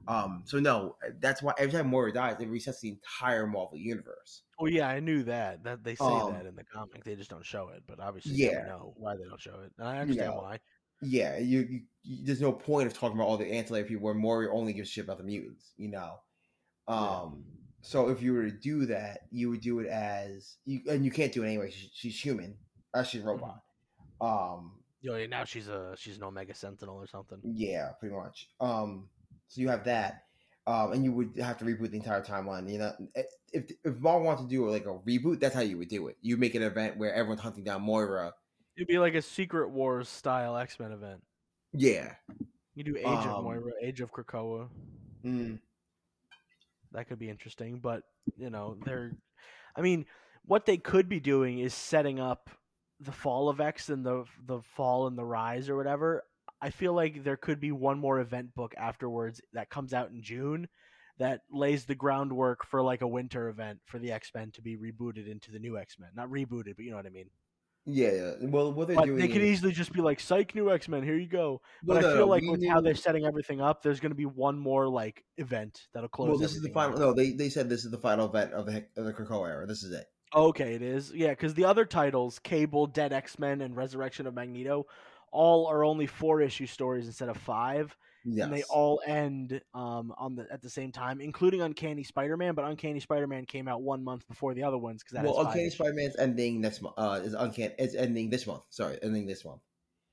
So no, that's why every time Moira dies, it resets the entire Marvel universe. Oh yeah, I knew that. That they say Um, that in the comic. They just don't show it. But obviously now we yeah, know why they don't show it, and I you understand know, why. yeah, there's no point of talking about all the ancillary people where Moira only gives shit about the mutants, you know. Yeah. So if you were to do that, you would do it as and you can't do it anyway. She's human, she's a Mm-hmm. robot. Um, Oh, yeah, now she's an Omega Sentinel or something. yeah, pretty much. So you have that, and you would have to reboot the entire timeline. You know, if Marvel wanted to do like a reboot, that's how you would do it. You make an event where everyone's hunting down Moira. It'd be like a Secret Wars style X-Men event. Yeah. You do Age of Um. Moira, Age of Krakoa. mm, That could be interesting, but they're. I mean, what they could be doing is setting up the fall of X and the fall and the rise or whatever. I feel like there could be one more event book afterwards that comes out in June that lays the groundwork for like a winter event for the X-Men to be rebooted into the new X-Men. Not rebooted, but you know what I mean. yeah. Well, what they're But they doing could is easily just be like, "Psych, new X Men, here you go." But well, I no, feel no. like We with how they're knew. setting everything up, there's going to be one more like event that'll Well, close this is the everything final. out. No, they said this is the final event of the Krakoa era. This is it. Okay, it is. Yeah, because the other titles, Cable, Dead X Men, and Resurrection of Magneto, all are only 4-issue stories instead of 5, and they Yes. all end at the same time, including Uncanny Spider Man. But Uncanny Spider Man came out 1 month before the other ones because that has Well, five Uncanny issues. Spider-Man's ending next month. Is uncanny. It's ending this month. Sorry, ending this month.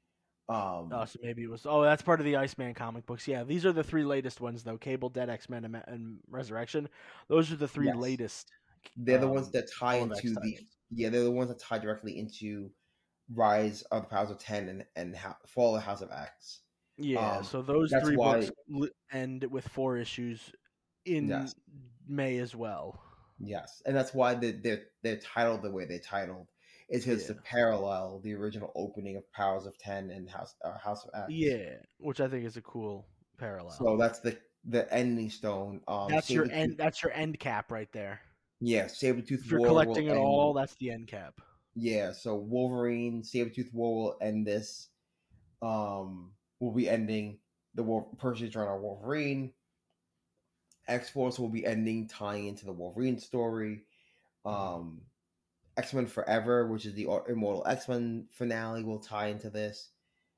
So maybe it was. Oh, that's part of the Iceman comic books. Yeah, these are the 3 latest ones though: Cable, Dead X Men, and Resurrection. Those are the 3 Yes. latest They're the ones that tie Fall of X into the titles. yeah, they're the ones that tie directly into Rise of the Powers of Ten and Fall of the House of X. Yeah, Um, so those that's 3 why books end with 4 issues in yes, May as well. yes, and that's why they're titled the way they titled. Is because to Yeah. parallel the original opening of Powers of Ten and House of X. Yeah, which I think is a cool parallel. So that's the ending stone. That's your Sabretooth, end. That's your end cap right there. yeah, Sabretooth If you're War will collecting it all, end. that's the end cap. Yeah, so Wolverine, Sabretooth War will end this. Will be ending the Percy's run on Wolverine. X Force will be ending, tying into the Wolverine story. Mhm. Um, X Men Forever, which is the Immortal X Men finale, will tie into this.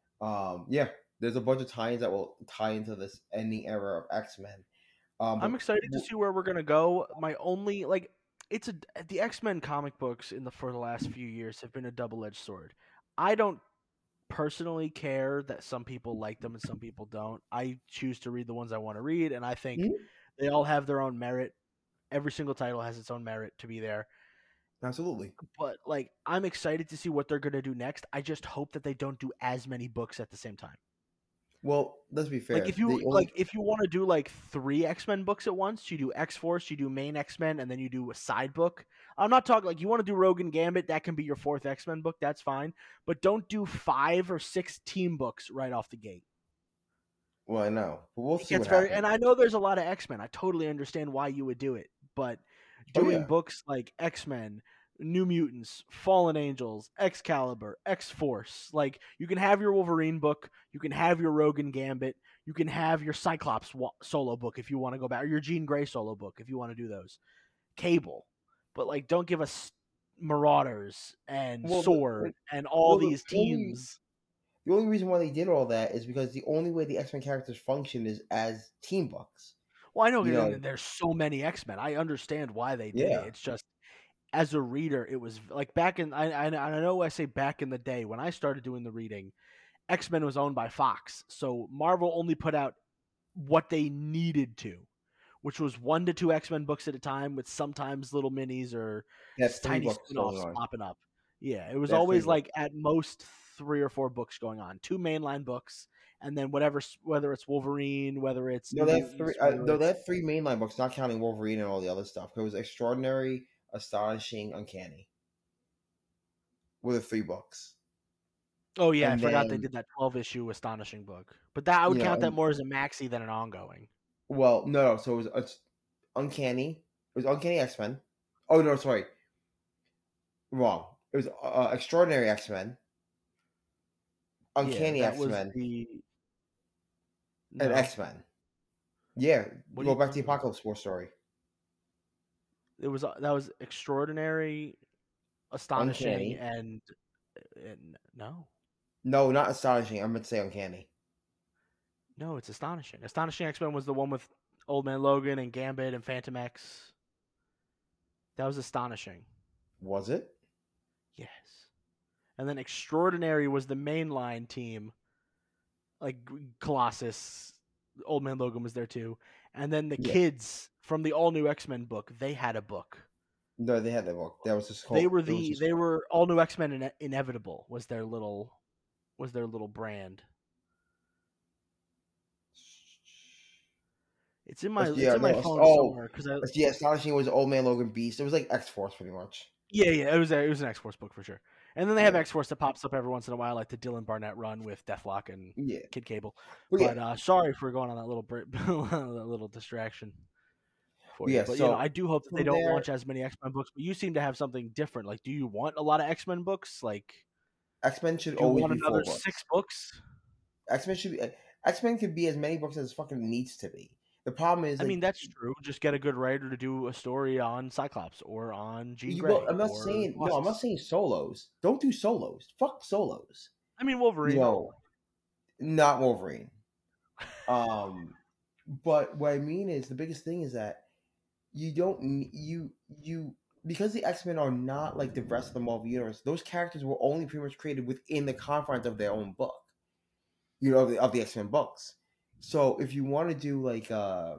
Yeah, there's a bunch of tie-ins that will tie into this ending era of X Men. I'm But excited to see where we're gonna go. My only like, it's a the X-Men comic books for the last few years have been a double-edged sword. I don't personally care that some people like them and some people don't. I choose to read the ones I want to read, and I think Mhm, they all have their own merit. Every single title has its own merit to be there. absolutely. But like, I'm excited to see what they're gonna do next. I just hope that they don't do as many books at the same time. Well, let's be Like fair. The only if you want to do like 3 X-Men books at once, you do X-Force, you do main X-Men, and then you do a side book. I'm not talking like you want to do Rogue and Gambit, that can be your 4th X-Men book, that's fine. But don't do 5 or 6 team books right off the gate. well, I know, but we'll It see gets what very, happens. and I know there's a lot of X-Men. I totally understand why you would do it, but Oh doing yeah, books like X-Men, New Mutants, Fallen Angels, Excalibur, X-Force, like you can have your Wolverine book, you can have your Rogue and Gambit, you can have your Cyclops solo book if you want to go back, or your Jean Grey solo book if you want to do those. Cable, but like don't give us Marauders and well, Sword and all well, these teams. the only reason why they did all that is because the only way the X Men characters function is as team books. Well, I know You know, there's so many X-Men. I understand why they did it. yeah. It's just as a reader, it was like back in I know I say back in the day when I started doing the reading, X-Men was owned by Fox. So Marvel only put out what they needed to, which was 1 to 2 X-Men books at a time with sometimes little minis or They have three tiny books going spin-offs on. popping up. Yeah, it was They have three always books. like at most 3 or 4 books going on, 2 mainline books and then whether it's Wolverine, whether it's No, New they have three. Mutants, whether No, they it's have three mainline books, not counting Wolverine and all the other stuff. It was extraordinary, astonishing, uncanny. Were the three books, Oh yeah, I and forgot they then did that 12-issue astonishing book. But that I would count that and more as a maxi than an ongoing. well, no, so it was uncanny. It was uncanny X Men. Oh no, sorry, wrong. It was extraordinary X Men, Yeah, uncanny that X was Men, the and no. X Men Yeah, What are go you back to the talking about? Apocalypse War story. It was that was extraordinary, astonishing, Uncanny. and no, No, not astonishing. I'm going to say uncanny. no, it's astonishing. Astonishing X-Men was the one with Old Man Logan and Gambit and Phantom X. That was astonishing. Was it? Yes. And then Extraordinary was the mainline team, like Colossus, Old Man Logan was there too. And then the Yeah. kids from the all new X-Men book, they had a book. No, they had that book. That was just They whole. were It was just they were all new X-Men Inevitable was their little brand. It's yeah, in my no. phone Oh, somewhere because I yeah. Astonishing was Old Man Logan Beast. It was like X Force, pretty much. yeah, it was an X Force book for sure. And then they have Yeah, X Force that pops up every once in a while, like the Dylan Barnett run with Deathlock and yeah. Kid Cable. But yeah, But sorry for going on that little that little distraction for you. yeah. But So I do hope that they from don't there, launch as many X Men books. But you seem to have something different. Like, do you want a lot of X Men books? Like, X Men should do you always want be another 4 books. 6 books? X Men should be. X Men could be as many books as fucking needs to be. The problem is I mean, like that's true. Just get a good writer to do a story on Cyclops or on Jean you. Well, Grey I'm not or saying no. I'm not Colossus. saying solos. Don't do solos. Fuck solos. I mean, You Wolverine. know, not Wolverine. But what I mean is the biggest thing is that you don't you because the X Men are not like the rest of the Marvel universe. Those characters were only pretty much created within the confines of their own book. You know, of the X Men books. So if you want to do like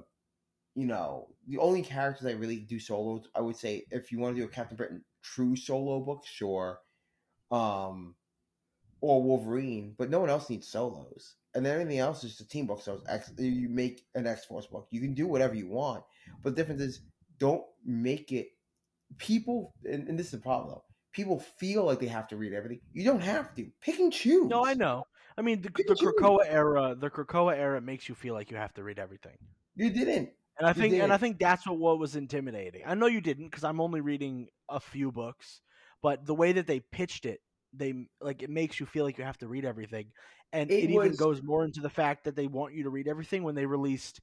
the only characters that really do solos, I would say if you want to do a Captain Britain true solo book, sure. Um, or Wolverine, but no one else needs solos. And then everything else is just a team book. So you make an X Force book. You can do whatever you want, but the difference is don't make it. People, and this is the problem though. People feel like they have to read everything. You don't have to. Pick and No, I choose. know. I mean, Pick the and choose. Krakoa era makes you feel like you have to read everything. You didn't. And I You think didn't. that's what was intimidating. I know you didn't because I'm only reading a few books, but the way that they pitched it, it makes you feel like you have to read everything. And It it even was goes more into the fact that they want you to read everything when they released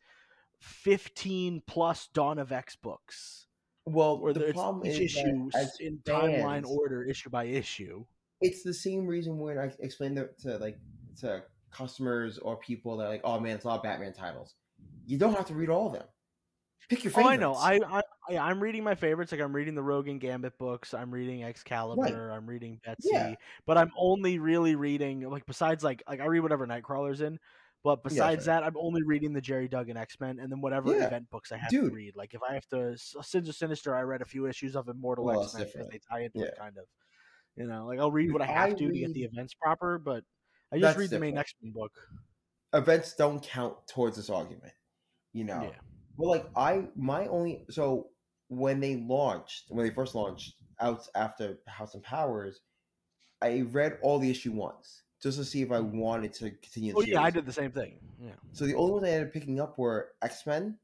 15 plus Dawn of X books, well. where The it's problem each is that issue as in timeline fans, order, issue by issue. it's the same reason when I explained it to customers or people that are like, oh man, it's a lot of Batman titles. You don't have to read all of them. Pick your Oh, I know. favorites. I'm reading my favorites. Like I'm reading the Rogan Gambit books. I'm reading Right. Excalibur. I'm reading Yeah. Betsy. But I'm only really reading besides like I read whatever Nightcrawler's in. But Yeah, that's besides right. that, I'm only reading the Jerry Duggan X-Men and then whatever Yeah. event books I have to Dude. read. Like if I have to Sins of Sinister, I read a few issues of Immortal Well, that's X-Men because different. they tie into Yeah. it kind of. Like I'll read Dude, what I I have to get the read events proper, but I just that's read the main different. X-Men book. Events don't count towards this argument. You know. Yeah. Well, like my only so when they first launched out after House and Powers, I read all the issue once just to see if I wanted to continue the Oh yeah, I series. did the same thing. Yeah. So the only ones I ended up picking up were X Men,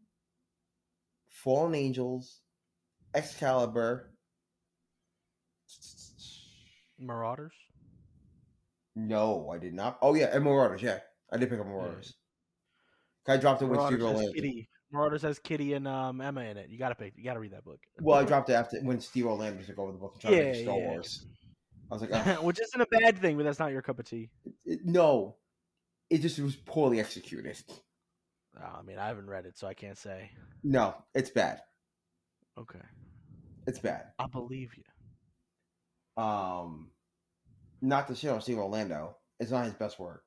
Fallen Angels, Excalibur. Marauders. No, I did not. Oh yeah, and Marauders. Yeah, I did pick up Yeah. Marauders. I dropped it when Steve Marauders has Orlando. Kitty. Marauders has Kitty and Emma in it. You gotta read that book. Well, I dropped it after when Steve Orlando took over the book and tried to make Star Yeah. Wars. I was like, ugh. Which isn't a bad thing, but that's not your cup of tea. No, it was poorly executed. I mean, I haven't read it, so I can't say. No, it's bad. Okay. It's bad. I believe you. Not to shit on Steve Orlando. It's not his best work.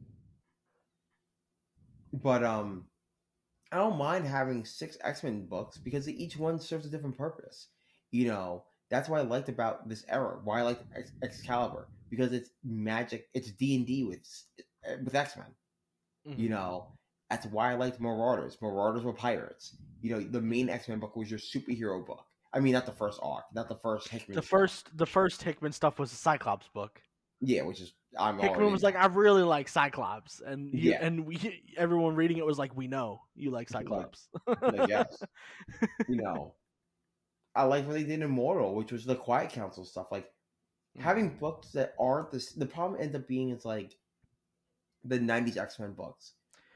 But I don't mind having 6 X-Men books because each one serves a different purpose. That's what I liked about this era. Why I liked Excalibur, because it's magic. It's D&D with X-Men. Mm-hmm. That's why I liked Marauders. Marauders were pirates. The main X-Men book was your superhero book. I mean, not the first arc, not the first Hickman. The first Hickman stuff was the Cyclops book. Yeah, which is Hickman was like, I really like Cyclops, and Yeah. everyone reading it was like, we know you like Cyclops. Yes. I like when they did Immortal, which was the Quiet Council stuff. Like having books that aren't the problem ends up being it's like the '90s X-Men books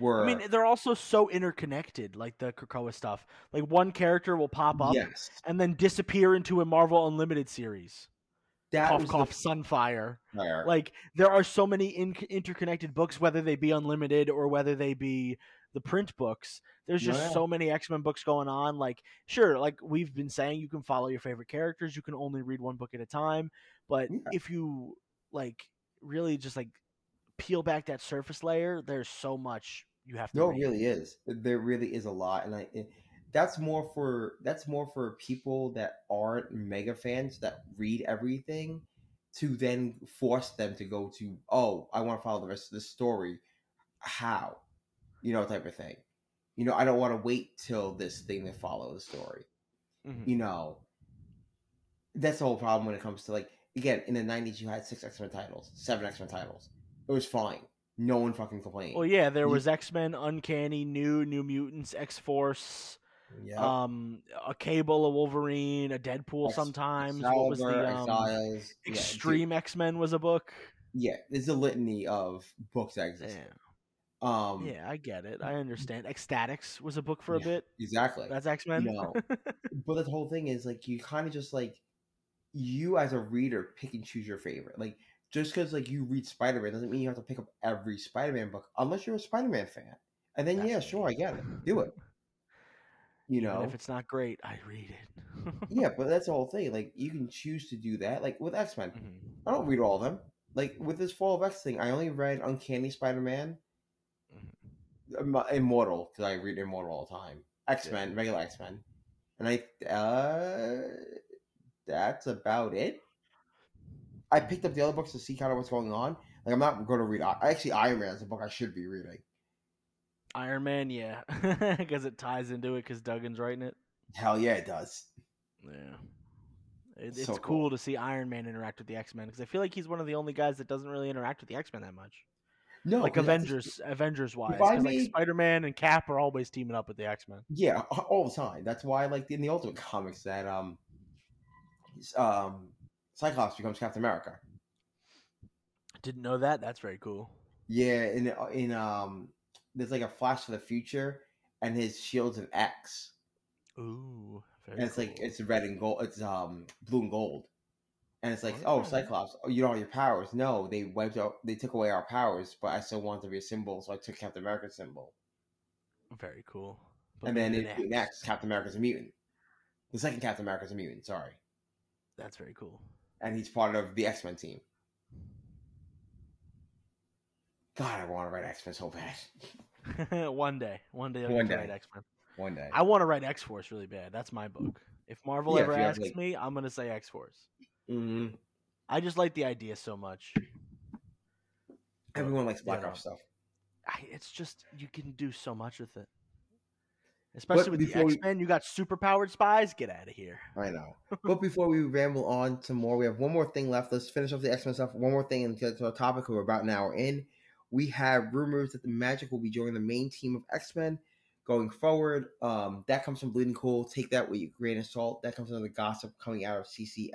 I mean, were they're also so interconnected, like the Krakoa stuff. Like one character will pop up yes, and then disappear into a Marvel Unlimited series. that Cough, was the cough, Sunfire. fire. Like there are so many interconnected books, whether they be unlimited or whether they be the print books. There's No, just yeah. so many X-Men books going on. Like, sure, like we've been saying, you can follow your favorite characters. You can only read one book at a time. But Yeah. if you like really just like peel back that surface layer, there's so much you have to No, it read. really is. There really is a lot, and that's more for people that aren't mega fans that read everything, to then force them to go to, oh, I want to follow the rest of the story. How, type of thing. I don't want to wait till this thing to follow the story. Mm-hmm. You know, that's the whole problem when it comes to, like, again, in the '90s you had 6 X-Men titles, 7 X-Men titles. It was fine. No one fucking complained. Well, yeah, there You, was X-Men, Uncanny, New Mutants, X-Force, yep. a Cable, a Wolverine, a Deadpool sometimes. What was Excalibur, the Exiles, yeah, dude, Extreme X-Men was a book? yeah. There's a litany of books that existed. Yeah. Um, Yeah, I get it. I understand. Ecstatics was a book for a yeah, bit. exactly. That's You X-Men. know, but the whole thing is, like, you kind of just, like, you as a reader pick and choose your favorite. Like, just because, like, you read Spider-Man doesn't mean you have to pick up every Spider-Man book unless you're a Spider-Man fan. And then, That's yeah, me. sure, I get it. Do it. You Even if know? it's not great, I read it. Yeah, but that's the whole thing. Like, you can choose to do that. Like, with X-Men, I Mhm. don't read all of them. Like, with this Fall of X thing, I only read Uncanny Spider-Man, Immortal, because I read Immortal all the time. X-Men, Yeah. regular X-Men. And that's about it. I picked up the other books to see kind of what's going on. Like, I'm not going to read. Actually, Iron Man is a book I should be reading. Iron Man, yeah, because it ties into it. Because Duggan's writing it. Hell yeah, it does. Yeah, It's it's so cool cool. to see Iron Man interact with the X-Men because I feel like he's one of the only guys that doesn't really interact with the X-Men that much. No, Like because Avengers if wise, I because like made, Spider-Man and Cap are always teaming up with the X-Men. yeah, all the time. That's why, like, in the Ultimate Comics, that um, Cyclops becomes Captain America. Didn't know that. That's very cool. Yeah, in there's like a Flash to the Future, and his shield's an X, Ooh, and very it's like cool. it's red and gold. It's blue and gold, and it's like, All oh, right. Cyclops, oh, you don't have your powers. No, they wiped out. They took away our powers, but I still want to be a symbol, so I took Captain America's symbol. Very cool. But And made then it an in Mutant X. X, Captain America's a mutant. The second Captain America's a mutant. Sorry, That's very cool. and he's part of the X-Men team. God, I want to write X-Men so bad. One day I'll One get to day, write X-Men. one day. I want to write X-Force really bad. That's my book. If Marvel Yeah, ever if you have asks like, me, I'm gonna say X-Force. mm, I just like the idea so much. But everyone likes Black yeah, Ops stuff. it's just you can do so much with it. Especially But with the before we, X-Men, you got superpowered spies. Get out of here. I know. But before we ramble on some more, we have one more thing left. Let's finish off the X-Men stuff. One more thing and get to our topic. We're about an hour in. We have rumors that the Magic will be joining the main team of X-Men going forward. That comes from Bleeding Cool. Take that with a grain of salt. That comes from the gossip coming out of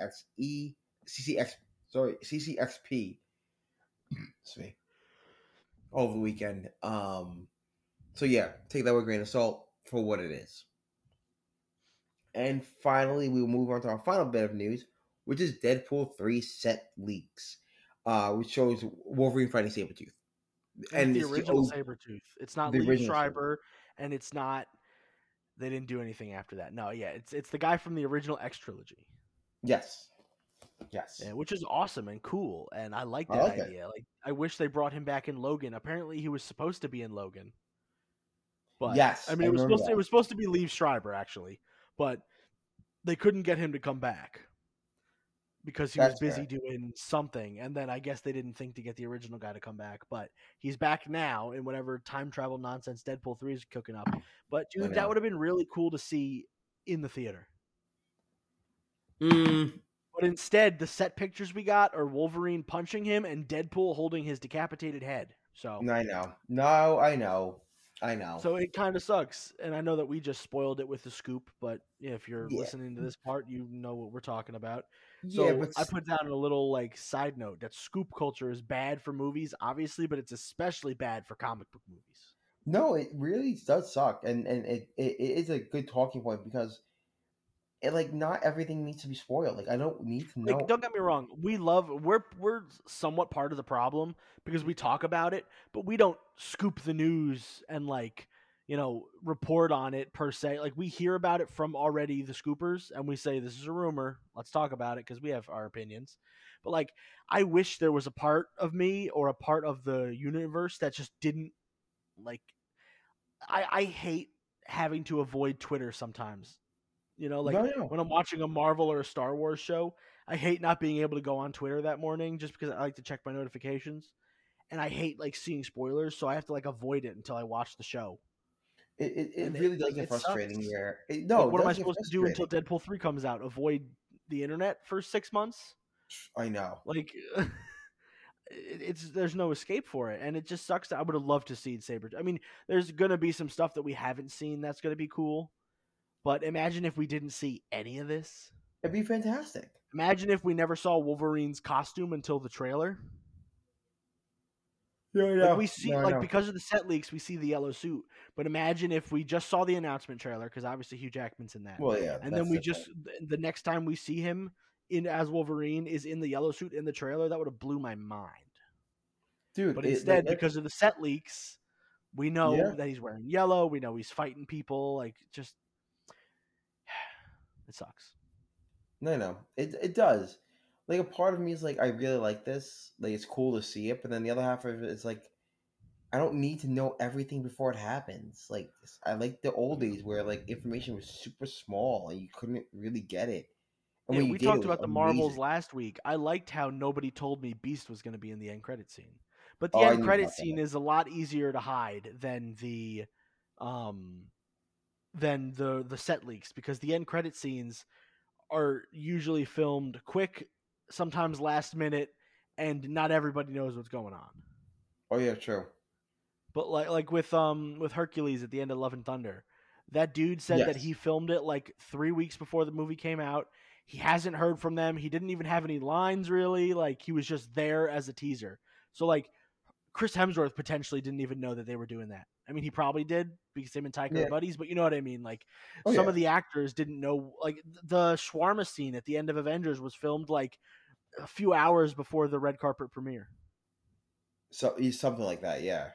CCXP. Excuse over the weekend. So yeah, take that with a grain of salt for what it is. And finally, we will move on to our final bit of news, which is Deadpool 3 set leaks, which shows Wolverine fighting Sabretooth. And it's the It's original Sabretooth. It's not the Lee original Schreiber, and it's not. They didn't do anything after that. No, yeah, it's the guy from the original X trilogy. Yes. Yes. Yeah, which is awesome and cool, and I like I that like it. idea. Like, I wish they brought him back in Logan. Apparently, he was supposed to be in Logan, but Yes, I mean, I remember it that. was supposed to be Lee Schreiber actually, but they couldn't get him to come back because he was That's busy fair. doing something, and then I guess they didn't think to get the original guy to come back. But he's back now in whatever time travel nonsense Deadpool 3 is cooking up. But I dude, that know. would have been really cool to see in the theater. Mm, But instead, the set pictures we got are Wolverine punching him and Deadpool holding his decapitated head. I know. No, I know. I know. So it kind of sucks. And I know that we just spoiled it with the scoop, but if you're Yeah. listening to this part, you know what we're talking about. Yeah, So but I put down a little like side note that scoop culture is bad for movies, obviously, but it's especially bad for comic book movies. No, it really does suck, and it is a good talking point because like not everything needs to be spoiled. Like I don't need to Like, know. don't get me wrong, we're somewhat part of the problem because we talk about it, but we don't scoop the news and like, report on it per se. Like we hear about it from already the scoopers and we say this is a rumor, let's talk about it because we have our opinions. But like I wish there was a part of me or a part of the universe that just didn't like I hate having to avoid Twitter sometimes. Like No, no. when I'm watching a Marvel or a Star Wars show, I hate not being able to go on Twitter that morning just because I like to check my notifications. And I hate like seeing spoilers, so I have to like avoid it until I watch the show. It And really does get it frustrating. sucks. No, Like it what am I does get supposed to do until frustrating. Deadpool 3 comes out? Avoid the internet for 6 months? I know. Like it's there's no escape for it, and it just sucks. I would have loved to see Saber. I mean, there's gonna be some stuff that we haven't seen that's gonna be cool. But imagine if we didn't see any of this. It'd be fantastic. Imagine if we never saw Wolverine's costume until the trailer. No, I Like know. we see, No, I like know. because of the set leaks, we see the yellow suit. But imagine if we just saw the announcement trailer, because obviously Hugh Jackman's in that, Well, yeah, and then that's we different, just the next time we see him in as Wolverine is in the yellow suit in the trailer, that would have blew my mind. dude. But It like instead, because of the set leaks, we know yeah. that he's wearing yellow. We know he's fighting people. Like just it sucks. No, no. It does. Like a part of me is like I really like this. Like it's cool to see it, but then the other half of it is like I don't need to know everything before it happens. Like I like the old days where like information was super small and you couldn't really get it, and Yeah, when you we did, it talked was about the Marvels amazing. last week. I liked how nobody told me Beast was going to be in the end credit scene. But the Oh, I end knew credit about scene that. is a lot easier to hide um than the set leaks because the end credit scenes are usually filmed quick, sometimes last minute, and not everybody knows what's going on. Oh yeah, true. But with Hercules at the end of Love and Thunder, that dude said that he Yes. filmed it like 3 weeks before the movie came out. He hasn't heard from them. He didn't even have any lines really. Like he was just there as a teaser. So like Chris Hemsworth potentially didn't even know that they were doing that. I mean, he probably did because him and Taika are Yeah. buddies, but you know what I mean. Like Oh some yeah. of the actors didn't know. Like the shawarma scene at the end of Avengers was filmed like a few hours before the red carpet premiere. So he's something like that. Yeah.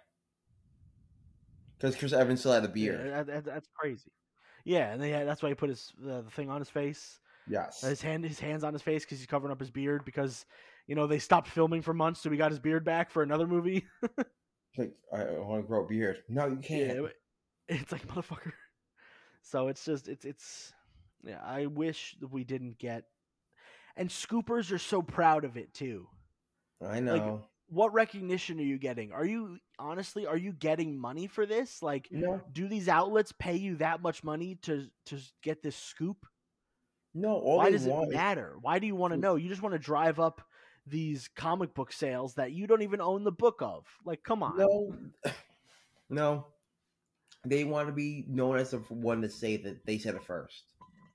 Because Chris Evans still had a beard. Yeah, that's crazy. Yeah, and that's why he put the thing on his face. Yes. His hands on his face because he's covering up his beard because they stopped filming for months, so he got his beard back for another movie. Like I want to grow a beard. No, you can't. Yeah, it's like motherfucker. So it's just it's yeah. I wish that we didn't get and scoopers are so proud of it too. I Like, know. what recognition are you getting? Are you getting money for this? Like, No, do these outlets pay you that much money to get this scoop? no. All Why they does it want is matter? Why do you want to for, know? You just want to drive up these comic book sales that you don't even own the book of. Like, come on. no, no. They want to be known as the one to say that they said it first.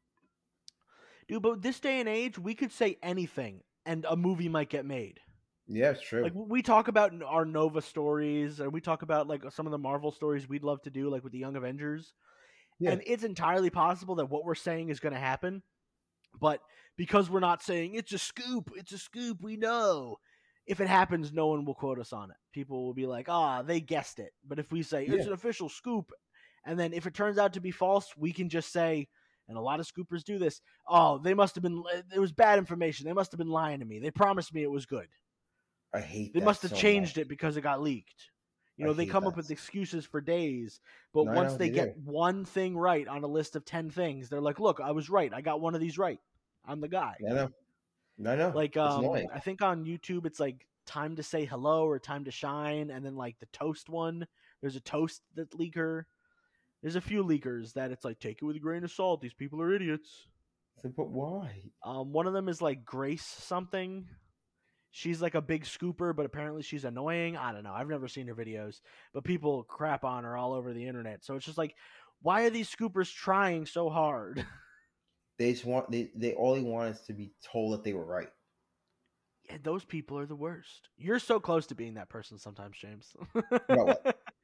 Dude, but this day and age, we could say anything and a movie might get made. Yeah, it's true. Like we talk about our Nova stories and we talk about like some of the Marvel stories we'd love to do like with the Young Avengers. Yeah, And it's entirely possible that what we're saying is going to happen, but because we're not saying it's a scoop, we know. If it happens, no one will quote us on it. People will be like, they guessed it. But if we say it's yeah. an official scoop, and then if it turns out to be false, we can just say, and a lot of scoopers do this, they must have been, it was bad information. They must have been lying to me. They promised me it was good. I hate They that must have so changed much. it because it got leaked. I They hate come up that. with excuses for days, but No, I once know they they do. get one thing right on a list of 10 things, they're like, look, I was right. I got one of these right. I'm the guy. I know. I know. Like It's annoying. I think on YouTube it's like time to say hello or time to shine, and then like the toast one. There's a toast that leaker. There's a few leakers that it's like take it with a grain of salt. These people are idiots. So, but why? One of them is like Grace something. She's like a big scooper, but apparently she's annoying. I don't know. I've never seen her videos, but people crap on her all over the internet. So it's just like, why are these scoopers trying so hard? They just want they all they want is to be told that they were right. Yeah, those people are the worst. You're so close to being that person sometimes, James. About what?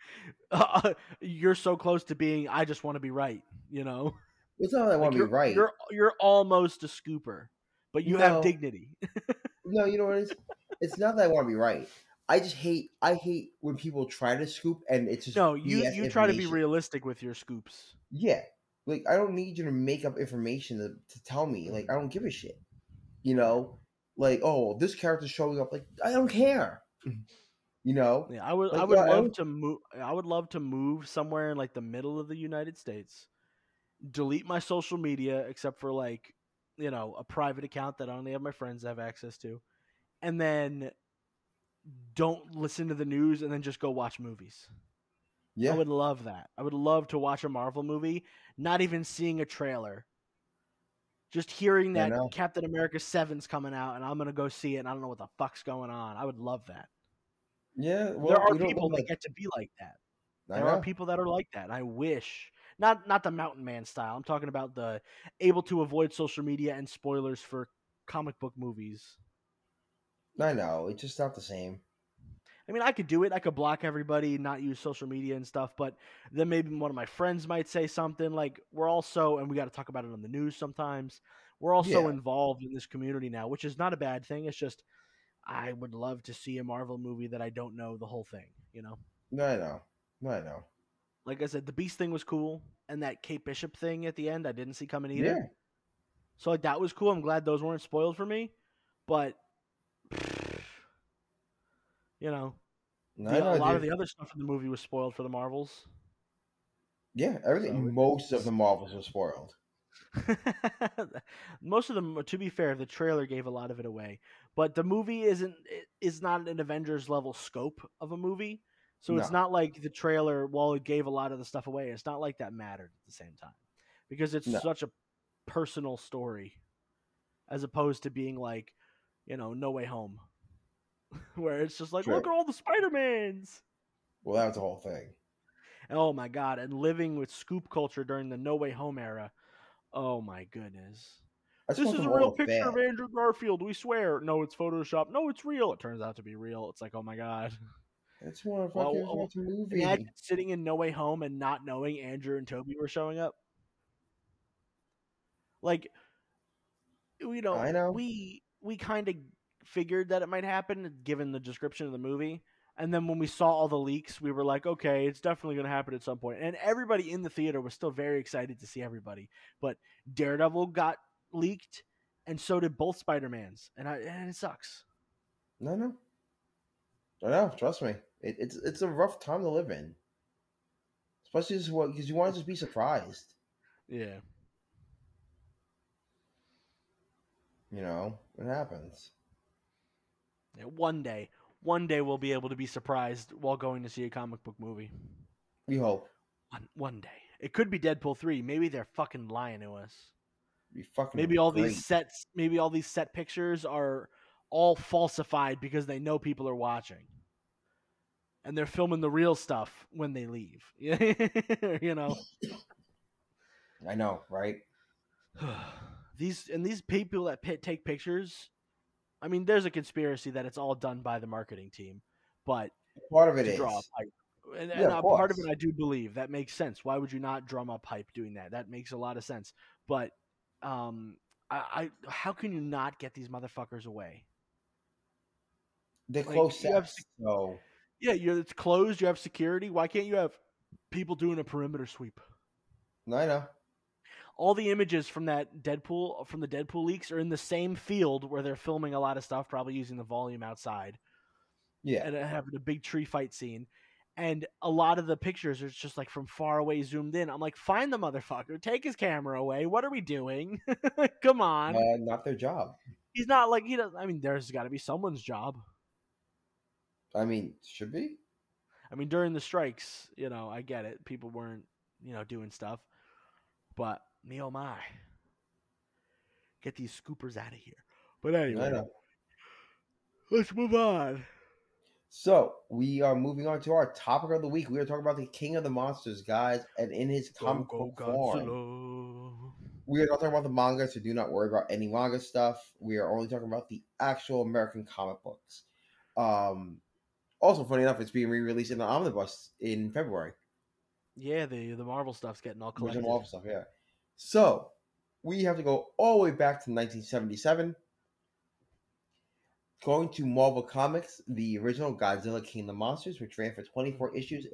You're so close to being. I just want to be right. You know, It's not that I like want to be right. you're almost a scooper, but you have No, dignity. no, you know what it is? It's not that I want to be right. I hate when people try to scoop and it's just No, BS you try to be information. realistic with your scoops. Yeah. Like I don't need you to make up information to tell me. Like I don't give a shit. You know? Like, oh, this character's showing up. Like, I don't care. You know? Yeah, I Like, would I love don't to move. I would love to move somewhere in like the middle of the United States. Delete my social media except for like, a private account that only have my friends have access to, and then don't listen to the news and then just go watch movies. I yeah, would love that. I would love to watch a Marvel movie, not even seeing a trailer. Just hearing I that know. Captain America 7's coming out and I'm going to go see it and I don't know what the fuck's going on. I would love that. Yeah, There well, are we don't people live that like get to be like that. I There are know. people that are like that. I wish not the Mountain Man style. I'm talking about the able to avoid social media and spoilers for comic book movies. I know. It's just not the same. I mean, I could do it. I could block everybody, not use social media and stuff. But then maybe one of my friends might say something like, "We're also," and we got to talk about it on the news sometimes. We're also Yeah. involved in this community now, which is not a bad thing. It's just I would love to see a Marvel movie that I don't know the whole thing. No, I know. No, I know. Like I said, the Beast thing was cool, and that Kate Bishop thing at the end I didn't see coming either. Yeah. So like that was cool. I'm glad those weren't spoiled for me. But you know, No, I a know, lot of dude. the other stuff in the movie was spoiled for the Marvels. Yeah, So everything. Most of the Marvels were spoiled. most of them, to be fair, the trailer gave a lot of it away. But the movie is not an Avengers level scope of a movie. So it's No, not like the trailer, while it gave a lot of the stuff away, it's not like that mattered at the same time. Because it's no. such a personal story as opposed to being like, No Way Home, where it's just like, look True. at all the Spider-Mans. Well, that was the whole thing. Oh my god, and living with scoop culture during the No Way Home era. Oh my goodness. I just This want is them a real all to picture of fail. Andrew Garfield. We swear. No, it's Photoshop. No, it's real. It turns out to be real. It's like, oh my god. I just want to Well, fucking watch a imagine movie. sitting in No Way Home and not knowing Andrew and Toby were showing up. Like, I know. we kind of figured that it might happen given the description of the movie. And then when we saw all the leaks, we were like, okay, it's definitely going to happen at some point. And everybody in the theater was still very excited to see everybody. But Daredevil got leaked, and so did both Spider-Mans. And it sucks. No, no. I know. Trust me. It's a rough time to live in, especially just what because you want to just be surprised. Yeah. You know, it happens. Yeah. One day we'll be able to be surprised while going to see a comic book movie. We hope. One day. It could be Deadpool 3. Maybe they're fucking lying to us. Be fucking Maybe all these great. sets, maybe all these set pictures are all falsified because they know people are watching. And they're filming the real stuff when they leave. you know. I know, right? These people that take pictures, I mean, there's a conspiracy that it's all done by the marketing team, but Part of it to draw is. up hype. Yeah, And of a part of it course. I do believe that makes sense. Why would you not drum up hype doing that? That makes a lot of sense. But I how can you not get these motherfuckers away? They're Like close sets, so it's closed. You have security. Why can't you have people doing a perimeter sweep? I know. All the images from the Deadpool leaks are in the same field where they're filming a lot of stuff, probably using the volume outside Yeah, and having a big tree fight scene. And a lot of the pictures are just like from far away, zoomed in. I'm like, find the motherfucker, take his camera away. What are we doing? Come on. not their job. He's not like he does. I mean, there's got to be someone's job. I mean, should be. I mean, during the strikes, I get it. People weren't, doing stuff. But me oh my, get these scoopers out of here. But I anyway, know. let's move on. So we are moving on to our topic of the week. We are talking about the King of the Monsters, guys, and in his Go comic go book form. Godzilla. We are not talking about the manga, so do not worry about any manga stuff. We are only talking about the actual American comic books. Also, funny enough, it's being re-released in the omnibus in February. Yeah, the Marvel stuff's getting all Original collected. Marvel stuff, yeah. So we have to go all the way back to 1977. Going to Marvel Comics, the original Godzilla King of the Monsters, which ran for 24 issues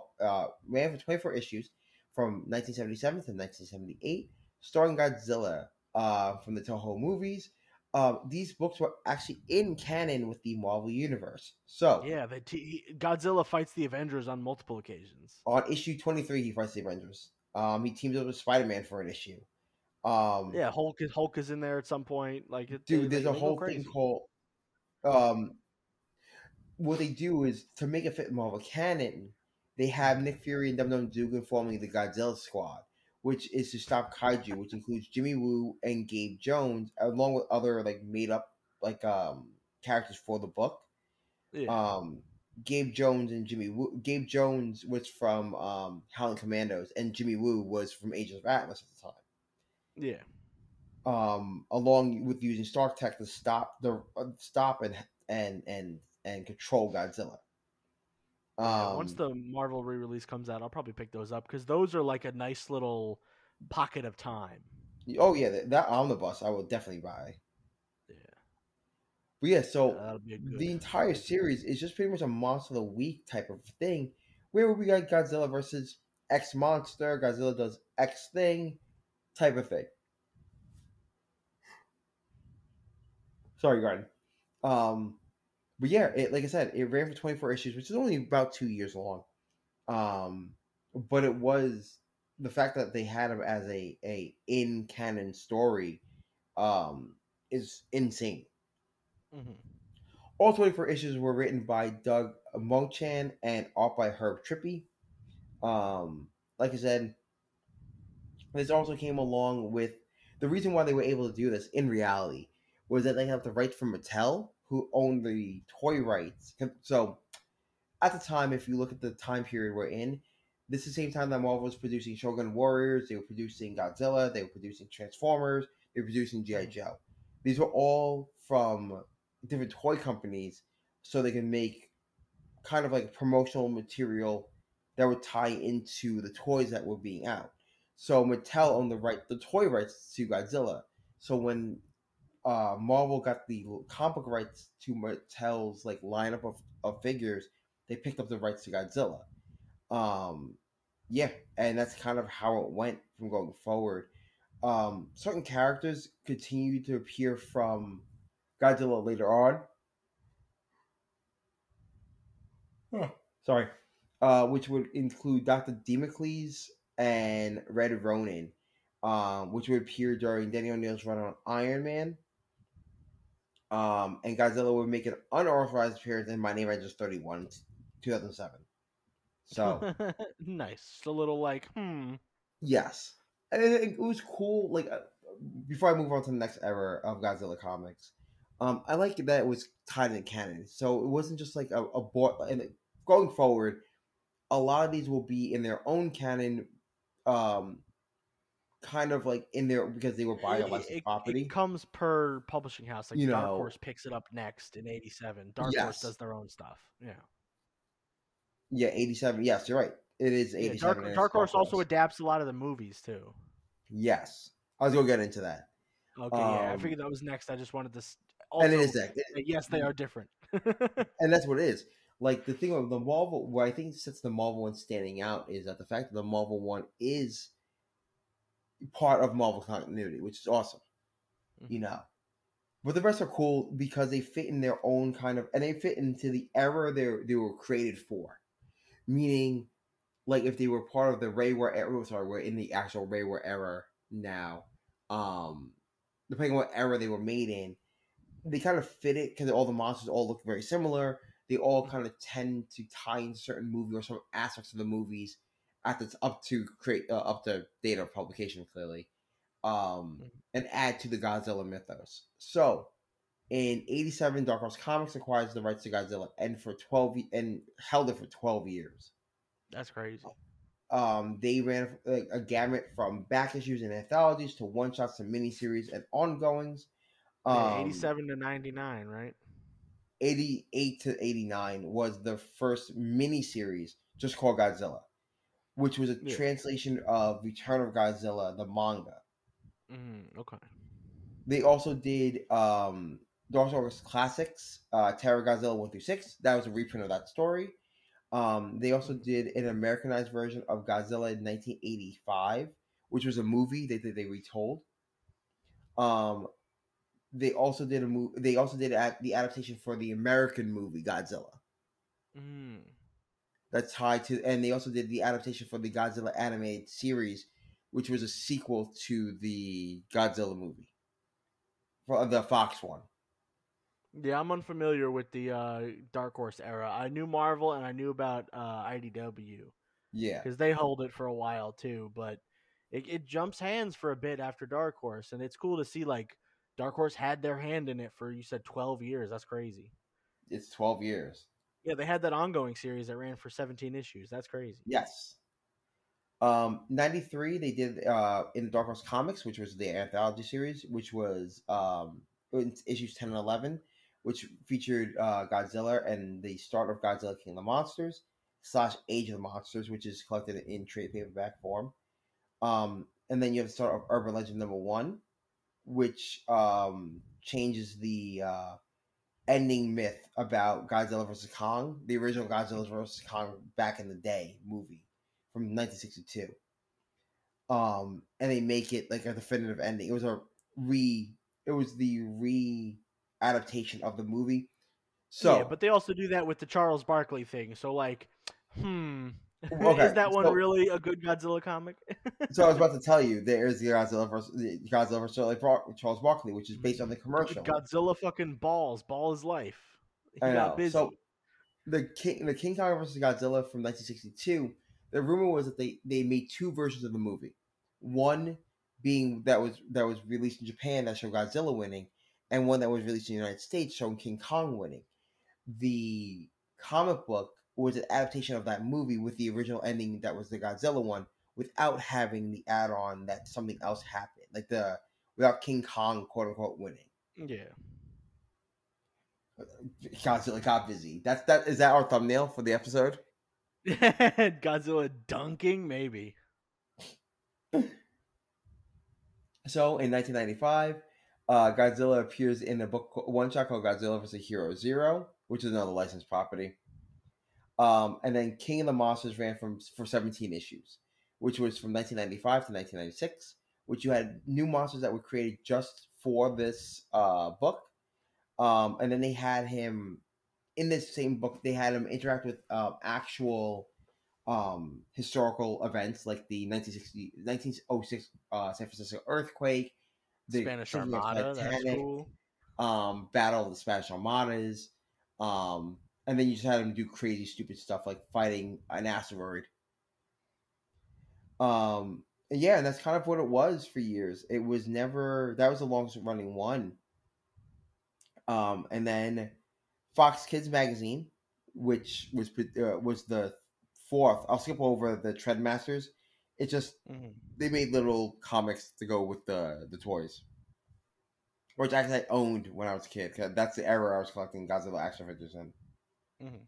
from 1977 to 1978, starring Godzilla from the Toho movies. These books were actually in canon with the Marvel Universe. So Yeah, Godzilla fights the Avengers on multiple occasions. on issue 23, he fights the Avengers. He teams up with Spider-Man for an issue. Um, Yeah, Hulk is in there at some point. Like Dude, there's a they go whole thing crazy. called um, what they do is to make it fit Marvel canon, they have Nick Fury and Dum Dum Dugan forming the Godzilla Squad, which is to stop kaiju, which includes Jimmy Woo and Gabe Jones, along with other like made up like characters for the book. Yeah, Um, Gabe Jones and Jimmy Woo. Gabe Jones was from Howling Commandos, and Jimmy Woo was from Agents of Atlas at the time. yeah. Along with using Stark Tech to stop and control Godzilla. Yeah, once Um, the Marvel re-release comes out, I'll probably pick those up because those are like a nice little pocket of time. oh yeah, that omnibus I will definitely buy. Yeah, But yeah, yeah, so that'll be a the good. entire series is just pretty much a monster of the week type of thing, where we got Godzilla versus X monster, Godzilla does X thing type of thing. Sorry, Garden. Um, but yeah, like I said, it ran for 24 issues, which is only about 2 years long. Um, but it was the fact that they had him as a in canon story is insane. Mm-hmm. All 24 issues were written by Doug Monchan and art by Herb Trippy. Like I said, this also came along with the reason why they were able to do this in reality was that they have the rights from Mattel, who owned the toy rights. So at the time, if you look at the time period we're in, this is the same time that Marvel was producing Shogun Warriors, they were producing Godzilla, they were producing Transformers, they were producing G.I. Mm-hmm. Joe. These were all from different toy companies so they can make kind of like promotional material that would tie into the toys that were being out. So Mattel owned the toy rights to Godzilla. So when Marvel got the comic rights to Mattel's like lineup of figures, they picked up the rights to Godzilla. Um, yeah, and that's kind of how it went from going forward. Certain characters continued to appear from Godzilla later on. Huh. Sorry, which would include Dr. Democles and Red Ronin, which would appear during Danny O'Neill's run on Iron Man. And Godzilla would make an unauthorized appearance in My Name Rangers 31, 2007. So, Nice. Just a little like, yes. And it was cool. Like, before I move on to the next era of Godzilla comics, I like that it was tied in canon. So it wasn't just like a and going forward, a lot of these will be in their own canon, um, kind of like in there because they were buying a licensed it property. comes per publishing house. Like You Dark know, Horse picks it up next in '87. Dark Horse yes. does their own stuff. Yeah. Yeah, 87. Yes, you're right. It is Yeah, 87 and it's Dark Dark Horse also Horse. adapts a lot of the movies too. Yes. I was going to get into that. Okay, yeah, I Um, figured that was next. I just wanted to and it is also that. say, yes, they are different. And that's what it is. Like the thing of the Marvel, what I think sets the Marvel one standing out is that the fact that the Marvel one is part of Marvel continuity, which is awesome, you Mhm. know. But the rest are cool because they fit in their own kind of, and they fit into the era they were created for. Meaning, like if they were part of the Reiwa era, sorry, we're in the actual Reiwa era now. Um, Depending on what era they were made in, they kind of fit it because all the monsters all look very similar. They all kind of tend to tie in certain movie or some aspects of the movies at the up to create up to date of publication clearly, Mhm. and add to the Godzilla mythos. So in '87, Dark Horse Comics acquires the rights to Godzilla and held it for 12 years. That's crazy. They ran a gamut from back issues and anthologies to one shots to miniseries and ongoings. Yeah, Um, 87 to 99, right? 88 to 89 was the first miniseries just called Godzilla, which was a Yeah. translation of Return of Godzilla, the manga. Okay. They also did Dark Horse Classics, Terror Godzilla 1 through 6. That was a reprint of that story. They also Mhm. did an Americanized version of Godzilla in 1985, which was a movie they retold. Um, they also did a movie. They also did the adaptation for the American movie Godzilla. Mm. That's tied to, and they also did the adaptation for the Godzilla animated series, which was a sequel to the Godzilla movie for the Fox one. Yeah, I'm unfamiliar with the Dark Horse era. I knew Marvel and I knew about IDW Yeah, because they hold it for a while too, but it jumps hands for a bit after Dark Horse, and it's cool to see like Dark Horse had their hand in it for, you said, 12 years. That's crazy. it's 12 years. Yeah, they had that ongoing series that ran for 17 issues. That's crazy. Yes. 93 they did in Dark Horse Comics, which was the anthology series, which was in issues 10 and 11, which featured Godzilla and the start of Godzilla King of the Monsters / Age of the Monsters, which is collected in trade paperback form. And then you have the start of Urban Legend #1, which changes the ending myth about Godzilla vs. Kong, the original Godzilla vs. Kong back in the day movie from 1962. And they make it like a definitive ending. It was the re adaptation of the movie. Yeah, So but they also do that with the Charles Barkley thing. So like, hmm, is okay, that one really a good Godzilla comic? so I was about to tell you there is the Godzilla versus Charles Barkley, which is based on the commercial. Godzilla fucking ball is life. He I got know. So busy. the King Kong versus Godzilla from 1962. The rumor was that they made two versions of the movie. One being that was released in Japan that showed Godzilla winning, and one that was released in the United States showing King Kong winning. The comic book was an adaptation of that movie with the original ending that was the Godzilla one, without having the add-on that something else happened, like the without King Kong quote unquote winning. Yeah. Godzilla got busy. That is that our thumbnail for the episode. Godzilla dunking, maybe. So in 1995, Godzilla appears in a book one shot called Godzilla vs. Hero Zero, which is another licensed property. And then King of the Monsters ran for 17 issues, which was from 1995 to 1996, which you had new monsters that were created just for this book. And then they had him in this same book. They had him interact with actual historical events like the 1906 San Francisco earthquake, the Spanish sinking of Armada, that's Titanic, cool. battle of the Spanish Armadas, and then you just had him do crazy, stupid stuff like fighting an asteroid. And yeah, and that's kind of what it was for years. It was never that was the longest running one. And then Fox Kids magazine, which was the fourth. I'll skip over the Treadmasters. It just Mhm. they made little comics to go with the toys, which actually I owned when I was a kid. 'Cause that's the era I was collecting Godzilla action figures in. Mhm.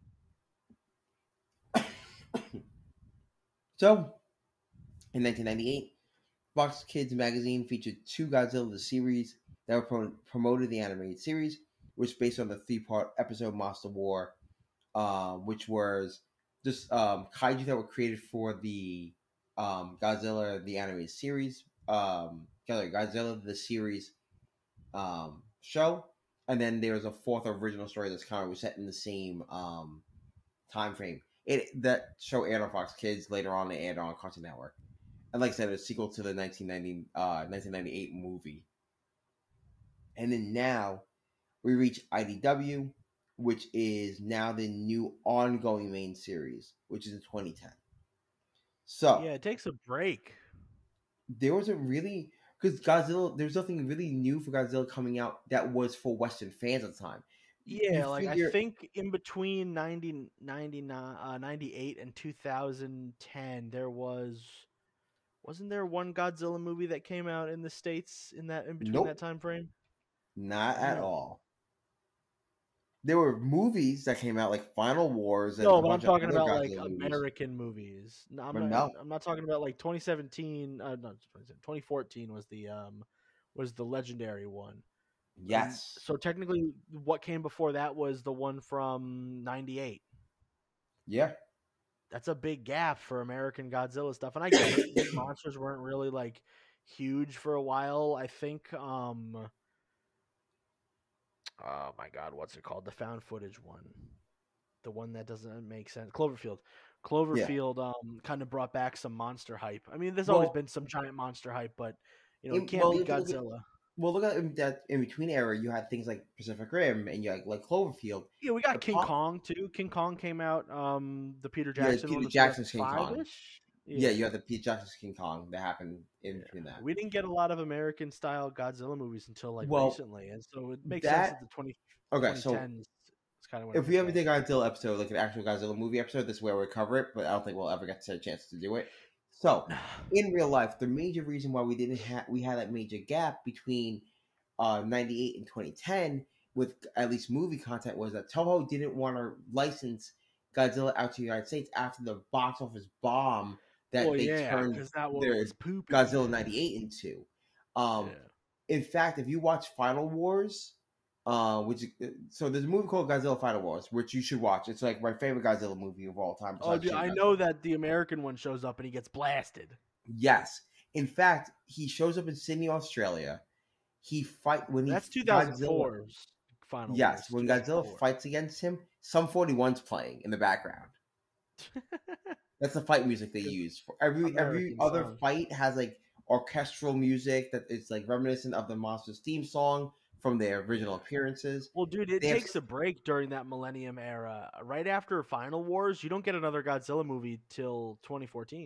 So in 1998, Fox Kids magazine featured two Godzilla the series that were promoted the animated series, which is based on the three-part episode Monster War, which was just kaiju that were created for the Godzilla the animated series, Godzilla the series show, and then there was a fourth original story that's kind of set in the same time frame. That show aired on Fox Kids. Later on, they aired on Cartoon Network. And like I said, it's a sequel to the 1998 movie. And then now we reach IDW, which is now the new ongoing main series, which is in 2010. So Yeah, it takes a break. there was a really because Godzilla, there's nothing really new for Godzilla coming out that was for Western fans at the time. You Yeah, like I figure think in between 98 and 2010 there wasn't there one Godzilla movie that came out in the States in between that nope, time frame? not at Hmm. all. there were movies that came out like Final Wars and No, a but I'm bunch of talking other about like Godzilla movies. American movies. No, I'm But not. no, I'm not talking about like 2017. No, 2014 was the legendary one. And yes, so technically, what came before that was the one from '98. yeah, That's a big gap for American Godzilla stuff, and I get it. Big monsters weren't really like huge for a while. I think. Oh my God, what's it called? The found footage one. The one that doesn't make sense. Cloverfield. yeah. Cloverfield kind of brought back some monster hype. I mean, there's always Well, been some giant monster hype, but it can't well, beat Godzilla. look at that in between era. You had things like Pacific Rim and you had like Cloverfield. Yeah, we The got King pro- Kong too. King Kong came out. The Peter yeah, Jackson one Peter was what, Jackson's King five Kong. ish. Yeah, Yeah, you had the Peter Jackson's King Kong that happened in yeah. between that. We didn't get a lot of American style Godzilla movies until like Well, recently, and so it makes sense that that the okay. So 2010s is kind of when it if we picked ever up. did a Godzilla episode, like an actual Godzilla movie episode, this is where we cover it. But I don't think we'll ever get to a chance to do it. So, in real life, the major reason why we had that major gap between 98 and 2010 with at least movie content was that Toho didn't want to license Godzilla out to the United States after the box office bomb that Well, they yeah, turned because that one their was poopy. Godzilla 98 into. Um, Yeah. in fact, if you watch Final Wars, so there's a movie called Godzilla Final Wars, which you should watch. It's like my favorite Godzilla movie of all time. Oh, Besides dude, Shin I know Godzilla. that the American one shows up and he gets blasted. Yes, in fact, he shows up in Sydney, Australia. He fight when he That's Godzilla. 2004's Final Yes, Wars. when Godzilla 2004. fights against him, some 41's playing in the background. That's the fight music they use. For every American other song. fight has like orchestral music that is like reminiscent of the Monsters theme song from their original appearances. Well, dude, it They have takes a break during that Millennium era. Right after Final Wars, you don't get another Godzilla movie till 2014.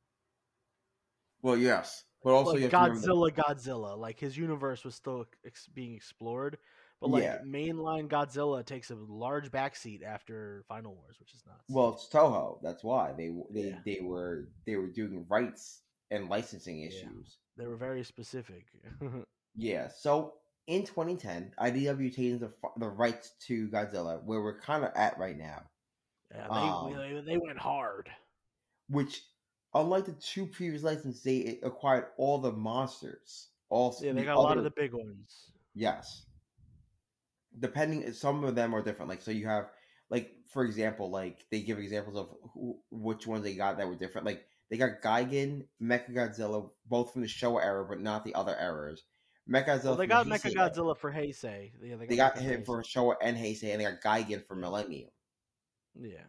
well, yes, but also Like you have to remember that, Godzilla. Like his universe was still being explored, but like yeah. mainline Godzilla takes a large backseat after Final Wars, which is nuts. Well, it's Toho. That's why Yeah, they were doing rights and licensing yeah, issues. they were very specific. Yeah. So in 2010, IDW obtained the rights to Godzilla, where we're kind of at right now. Yeah, Um, they went hard. which unlike the two previous licenses, they acquired all the monsters. All Yeah, they the got a lot of other the big ones. yes, depending some of them are different. Like so, you have like for example, like they give examples of which ones they got that were different. Like they got Gigan, Mechagodzilla, both from the Showa era, but not the other eras. Well, Mechagodzilla they from the got Heisei era. Mechagodzilla for Heisei. Yeah, they They got got Mecha for him Heisei. for Showa and Heisei, and they got Gigan for Yeah. Millennium. Yeah.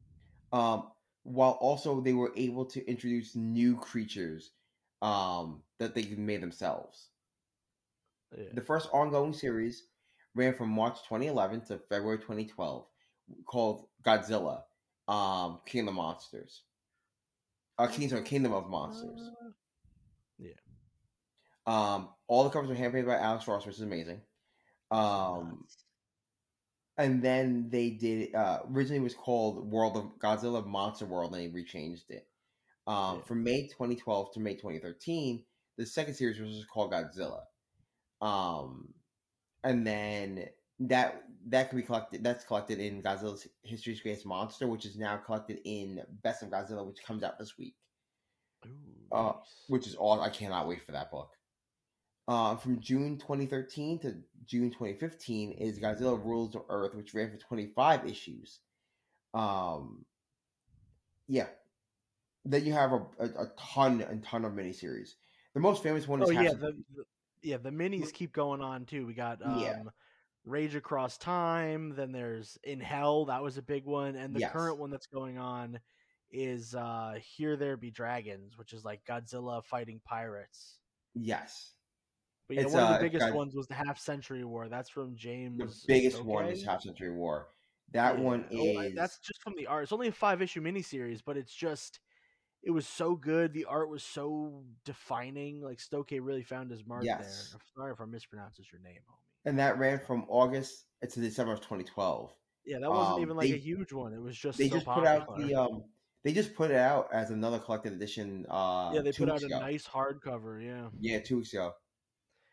While also they were able to introduce new creatures that they made themselves. Yeah. The first ongoing series ran from March 2011 to February 2012, called Godzilla, King of Monsters. Kingdom of Monsters. Yeah. All the covers were handmade by Alex Ross, which is amazing. And then they did originally it was called World of Godzilla Monster World, and they rechanged it. From May 2012 to May 2013, the second series was called Godzilla. And then that can be collected. That's collected in Godzilla's History's Greatest Monster, which is now collected in Best of Godzilla, which comes out this week. Ooh, nice. Which is all. I cannot wait for that book. From June 2013 to June 2015 is Godzilla Rules of Earth, which ran for 25 issues. Yeah. Then you have a ton of miniseries. The most famous one is the minis keep going on too. We got yeah. Rage Across Time, then there's In Hell, that was a big one, and the Yes. current one that's going on is Here There Be Dragons, which is like Godzilla fighting pirates. Yes. But yeah, one of the biggest ones was the Half Century War. That's from James. The biggest Stokoe. one is Half Century War. That one is that's just from the art. It's only a 5-issue miniseries, but it's just it was so good. The art was so defining. Like Stokoe really found his mark there. I'm sorry if I mispronounces your name, homie. And that ran from August to December of 2012. Yeah, that wasn't even like a huge one. It was just they so just popular. put out the they just put it out as another collected edition. Yeah, they put out ago. a nice hardcover. Yeah. Yeah, 2 weeks ago.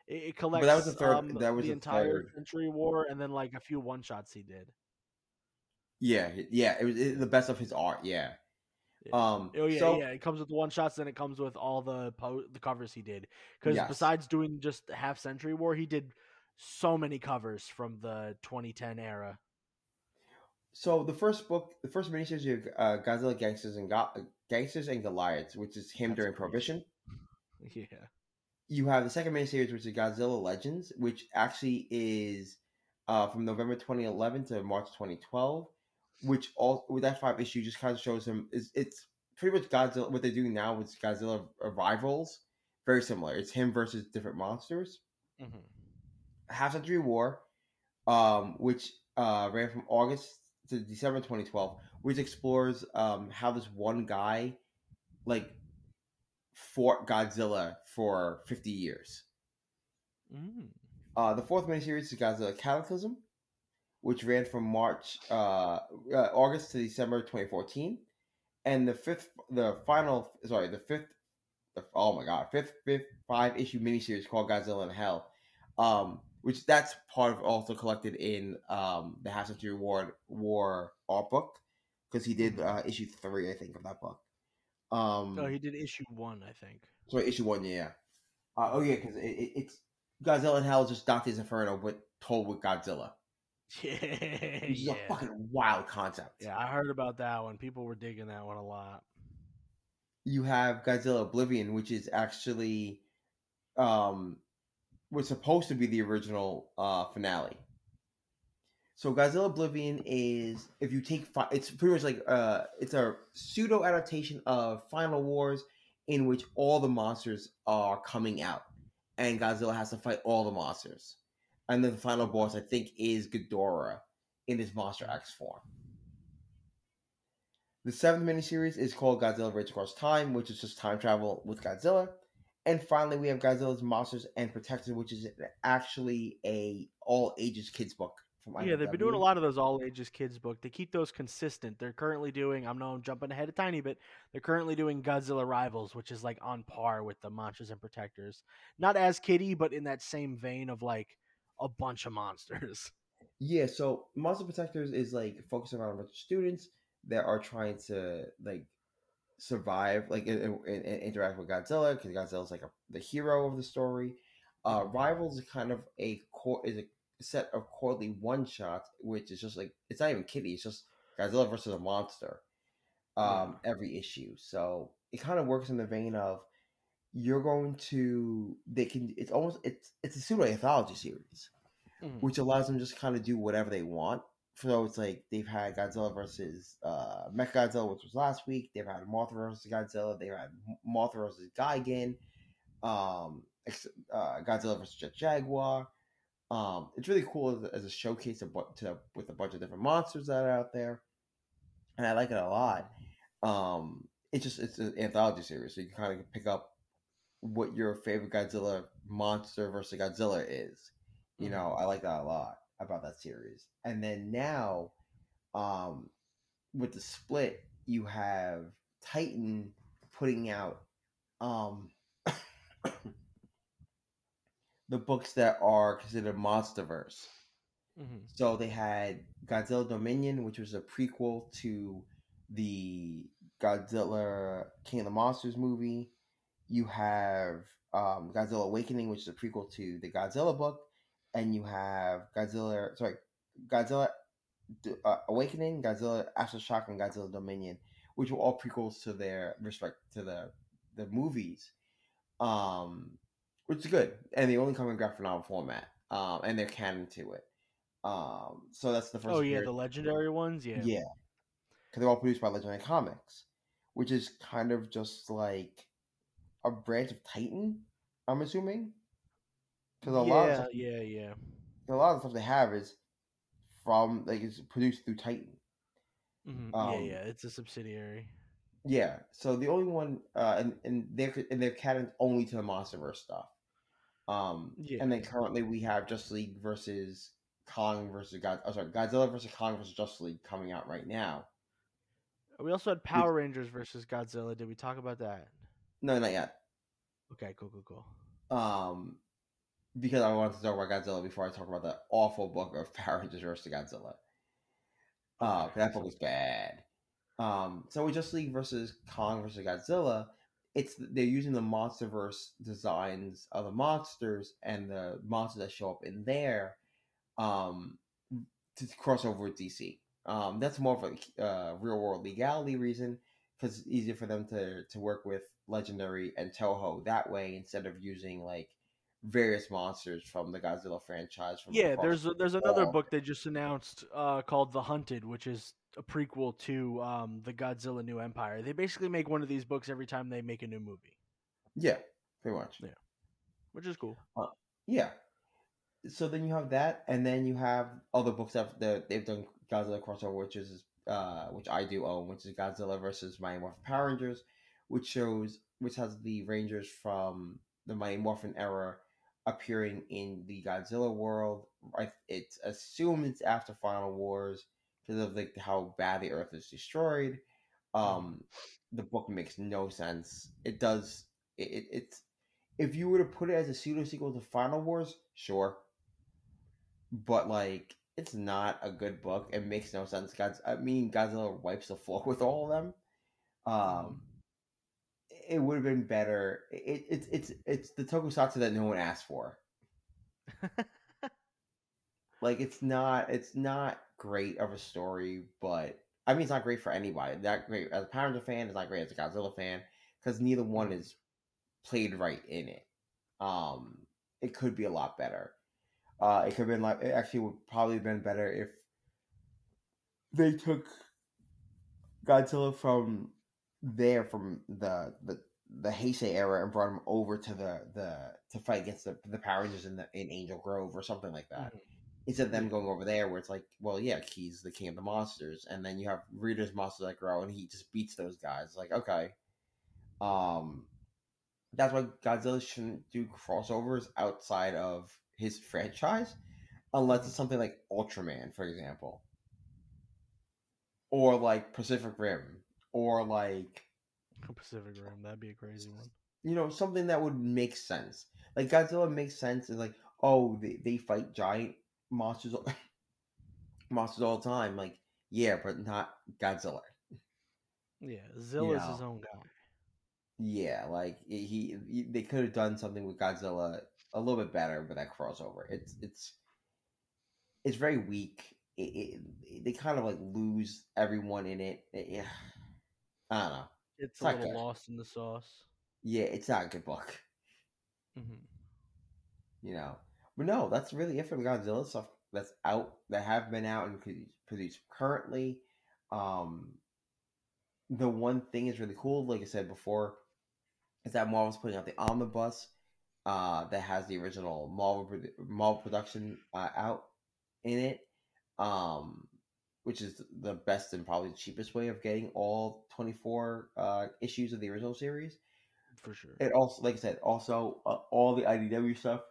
It But that was the collects third. That was the the entire third. Century War and then like a few one shots he did. Yeah, yeah. It was the best of his art. Yeah. Yeah. Oh yeah, So yeah. It comes with the one shots, and it comes with all the covers he did. Because yes. besides doing just Half Century War, he did so many covers from the 2010 era. So the first book, the first miniseries, you have Godzilla Gangsters and Goliaths, which is him That's during crazy. Prohibition. Yeah. You have the second miniseries, which is Godzilla Legends, which actually is from November 2011 to March 2012. Which all with that 5 issue just kind of shows him is it's pretty much Godzilla. What they're doing now with Godzilla Rivals, very similar. It's him versus different monsters. Hmm. Half Century War, which ran from August to December 2012, which explores how this one guy like fought Godzilla for 50 years. Mm. The fourth miniseries is Godzilla Cataclysm, which ran from August to December 2014, and oh my god, fifth 5 issue miniseries called Godzilla in Hell, which that's part of also collected in the Half Century War art book because he did Hmm. issue 3, I think, of that book. Oh, Um, he did issue 1, I think. so issue 1, yeah. Oh yeah, because it's Godzilla in Hell is just Dante's Inferno, but told with Godzilla, Yeah, which is a yeah, fucking wild concept. yeah. I heard about that one. People were digging that one a lot. You have Godzilla Oblivion, which is actually um, was supposed to be the original finale. So Godzilla Oblivion is if you take it's pretty much like it's a pseudo adaptation of Final Wars in which all the monsters are coming out and Godzilla has to fight all the monsters. And then the final boss I think is Ghidorah in his Monster X form. The seventh miniseries is called Godzilla Rage Across Time, which is just time travel with Godzilla. And finally, we have Godzilla's Monsters and Protectors, which is actually a all ages kids book from Yeah, they've been doing a IDW. lot of those all ages kids book. They keep those consistent. They're currently doing. I'm jumping ahead a tiny bit. They're currently doing Godzilla Rivals, which is like on par with the Monsters and Protectors. Not as kiddie, but in that same vein of like a bunch of monsters. Yeah, so Monster Protectors is like focusing on a bunch of students that are trying to like survive, like and interact with Godzilla because Godzilla's like the hero of the story. Mhm. Rivals is kind of a set of quarterly one shots, which is just like it's not even kiddie. It's just Godzilla versus a monster. Yeah. Every issue, so it kind of works in the vein of you're going to they can it's a pseudo anthology series Mhm. which allows them just kind of do whatever they want. So it's like they've had Godzilla versus Mechagodzilla, which was last week. They've had Mothra versus Godzilla. They've had Mothra versus Gigan. Godzilla versus Jet Jaguar. It's really cool as a showcase with a bunch of different monsters that are out there, and I like it a lot. It's an anthology series, so you can kind of pick up what your favorite Godzilla monster versus Godzilla is. Mhm. I like that a lot about that series. And then now, um, with the split, you have Titan putting out um, the books that are considered MonsterVerse. Mhm. So they had Godzilla Dominion, which was a prequel to the Godzilla King of the Monsters movie. You have Godzilla Awakening, which is a prequel to the Godzilla book, and you have Godzilla Awakening, Godzilla Aftershock, and Godzilla Dominion, which were all prequels to their respect to the movies, um, which is good, and they only come in graphic novel format, and they're canon to it. So that's the Oh first yeah, appearance. the legendary ones. Yeah. Yeah, because they're all produced by Legendary Comics, which is kind of just like a branch of Titan. I'm assuming because Yeah. Yeah. Yeah. a lot of the stuff they have is from like it's produced through Titan. Yeah. Um, Yeah. It's a subsidiary. yeah. So the only one, and they're canon only to the MonsterVerse stuff. Yeah. And then currently we have Justice League versus Kong versus God. Oh, sorry, Godzilla versus Kong versus Justice League coming out right now. We also had Which Power Rangers versus Godzilla. Did we talk about that? no, not yet. Okay. Cool. Cool. Cool. Um, because I wanted to talk about Godzilla before I talk about the awful book of Power Rangers versus Godzilla. Okay, That book so was bad. So with Justice League versus Kong versus Godzilla, they're using the MonsterVerse designs of the monsters and the monsters that show up in there, um, to cross over with DC. That's more of a real world legality reason because it's easier for them to work with Legendary and Toho that way instead of using like various monsters from the Godzilla franchise from yeah, across there's another all. book they just announced called The Hunted, which is a prequel to the Godzilla New Empire. They basically make one of these books every time they make a new movie. Yeah, pretty much. Yeah, which is cool. Uh, yeah. So then you have that, and then you have other books that they've done Godzilla crossover, which I do own, which is Godzilla versus Mighty Morphin Power Rangers, which has the Rangers from the Mighty Morphin era appearing in the Godzilla world. It's assumed it's after Final Wars because of like how bad the Earth is destroyed. Mhm. Um, the book makes no sense. It does. It's if you were to put it as a pseudo sequel to Final Wars, sure, but like it's not a good book. It makes no sense. Godzilla wipes the floor with all of them. Mhm. Um, it would have been better. It's the tokusatsu that no one asked for. Like it's not great of a story, but I mean it's not great for anybody. Not great as a Power Ranger fan. It's not great as a Godzilla fan because neither one Mhm. is played right in it. Um, it could be a lot better. It could have been like it actually would probably have been better if they took Godzilla from the Heisei era and brought him over to the to fight against the Power Rangers in Angel Grove or something like that. Mhm. Instead of them Yeah. going over there where it's like, well, yeah, he's the king of the monsters, and then you have Rita's monsters that grow, and he just beats those guys. Like, okay, um, that's why Godzilla shouldn't do crossovers outside of his franchise, unless Mhm. it's something like Ultraman, for example, or like Pacific Rim, or like Pacific Rim, that'd be a crazy one. something that would make sense. Like Godzilla makes sense. Is like, oh, they fight giant monsters, monsters all the time. Like, yeah, but not Godzilla. Yeah, You Zilla's his know, own guy. yeah, like they could have done something with Godzilla a little bit better with that crossover. It's very weak. They kind of like lose everyone in it. Yeah, I don't know. It's It's a not little good. lost in the sauce. Yeah, it's not a good book. Mhm. you know. But no, that's really it for the Godzilla stuff that's out, that have been out and produced currently. Um, the one thing is really cool, like I said before, is that Marvel's putting out the omnibus that has the original Marvel production out in it, um, which is the best and probably the cheapest way of getting all 24 issues of the original series. For sure. It also, like I said, also all the IDW stuff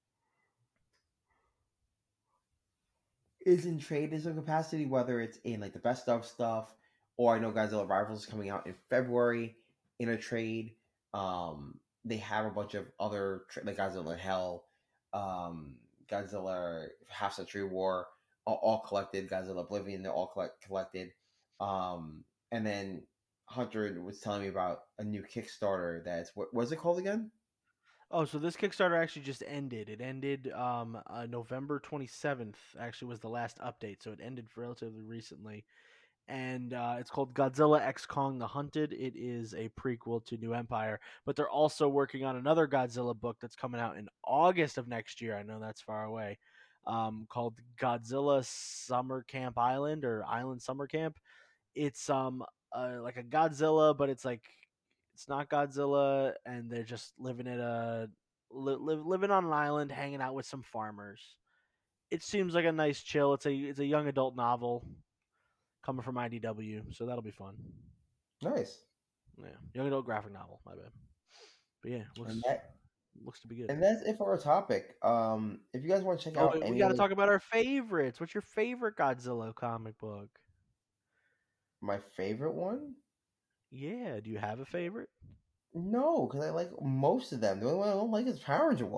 is in trade in some capacity, whether it's in like the best of stuff, or I know Godzilla Rivals is coming out in February in a trade. They have a bunch of other like Godzilla Hell, Godzilla Half Century War, all collected. Godzilla Oblivion, they're all collected. And then Hunter was telling me about a new Kickstarter. That's what was it called again? Oh, so this Kickstarter actually just ended. It ended November 27th, actually, was the last update. So it ended relatively recently. And it's called Godzilla X Kong the Hunted. It is a prequel to New Empire, but they're also working on another Godzilla book that's coming out in August of next year. I know that's far away. Called Godzilla Summer Camp Island or Island Summer Camp. It's like a Godzilla, but it's not Godzilla, and they're just living at living on an island, hanging out with some farmers. It seems like a nice chill. It's a young adult novel coming from IDW, so that'll be fun. Nice. Yeah, young adult graphic novel. My bad, but yeah, And that looks to be good. and that's it for our topic. If you guys want to check Oh, out we any got to other talk about our favorites. What's your favorite Godzilla comic book? my favorite one? Yeah, do you have a favorite? No, because I like most of them. The only one I don't like is Power Ranger one.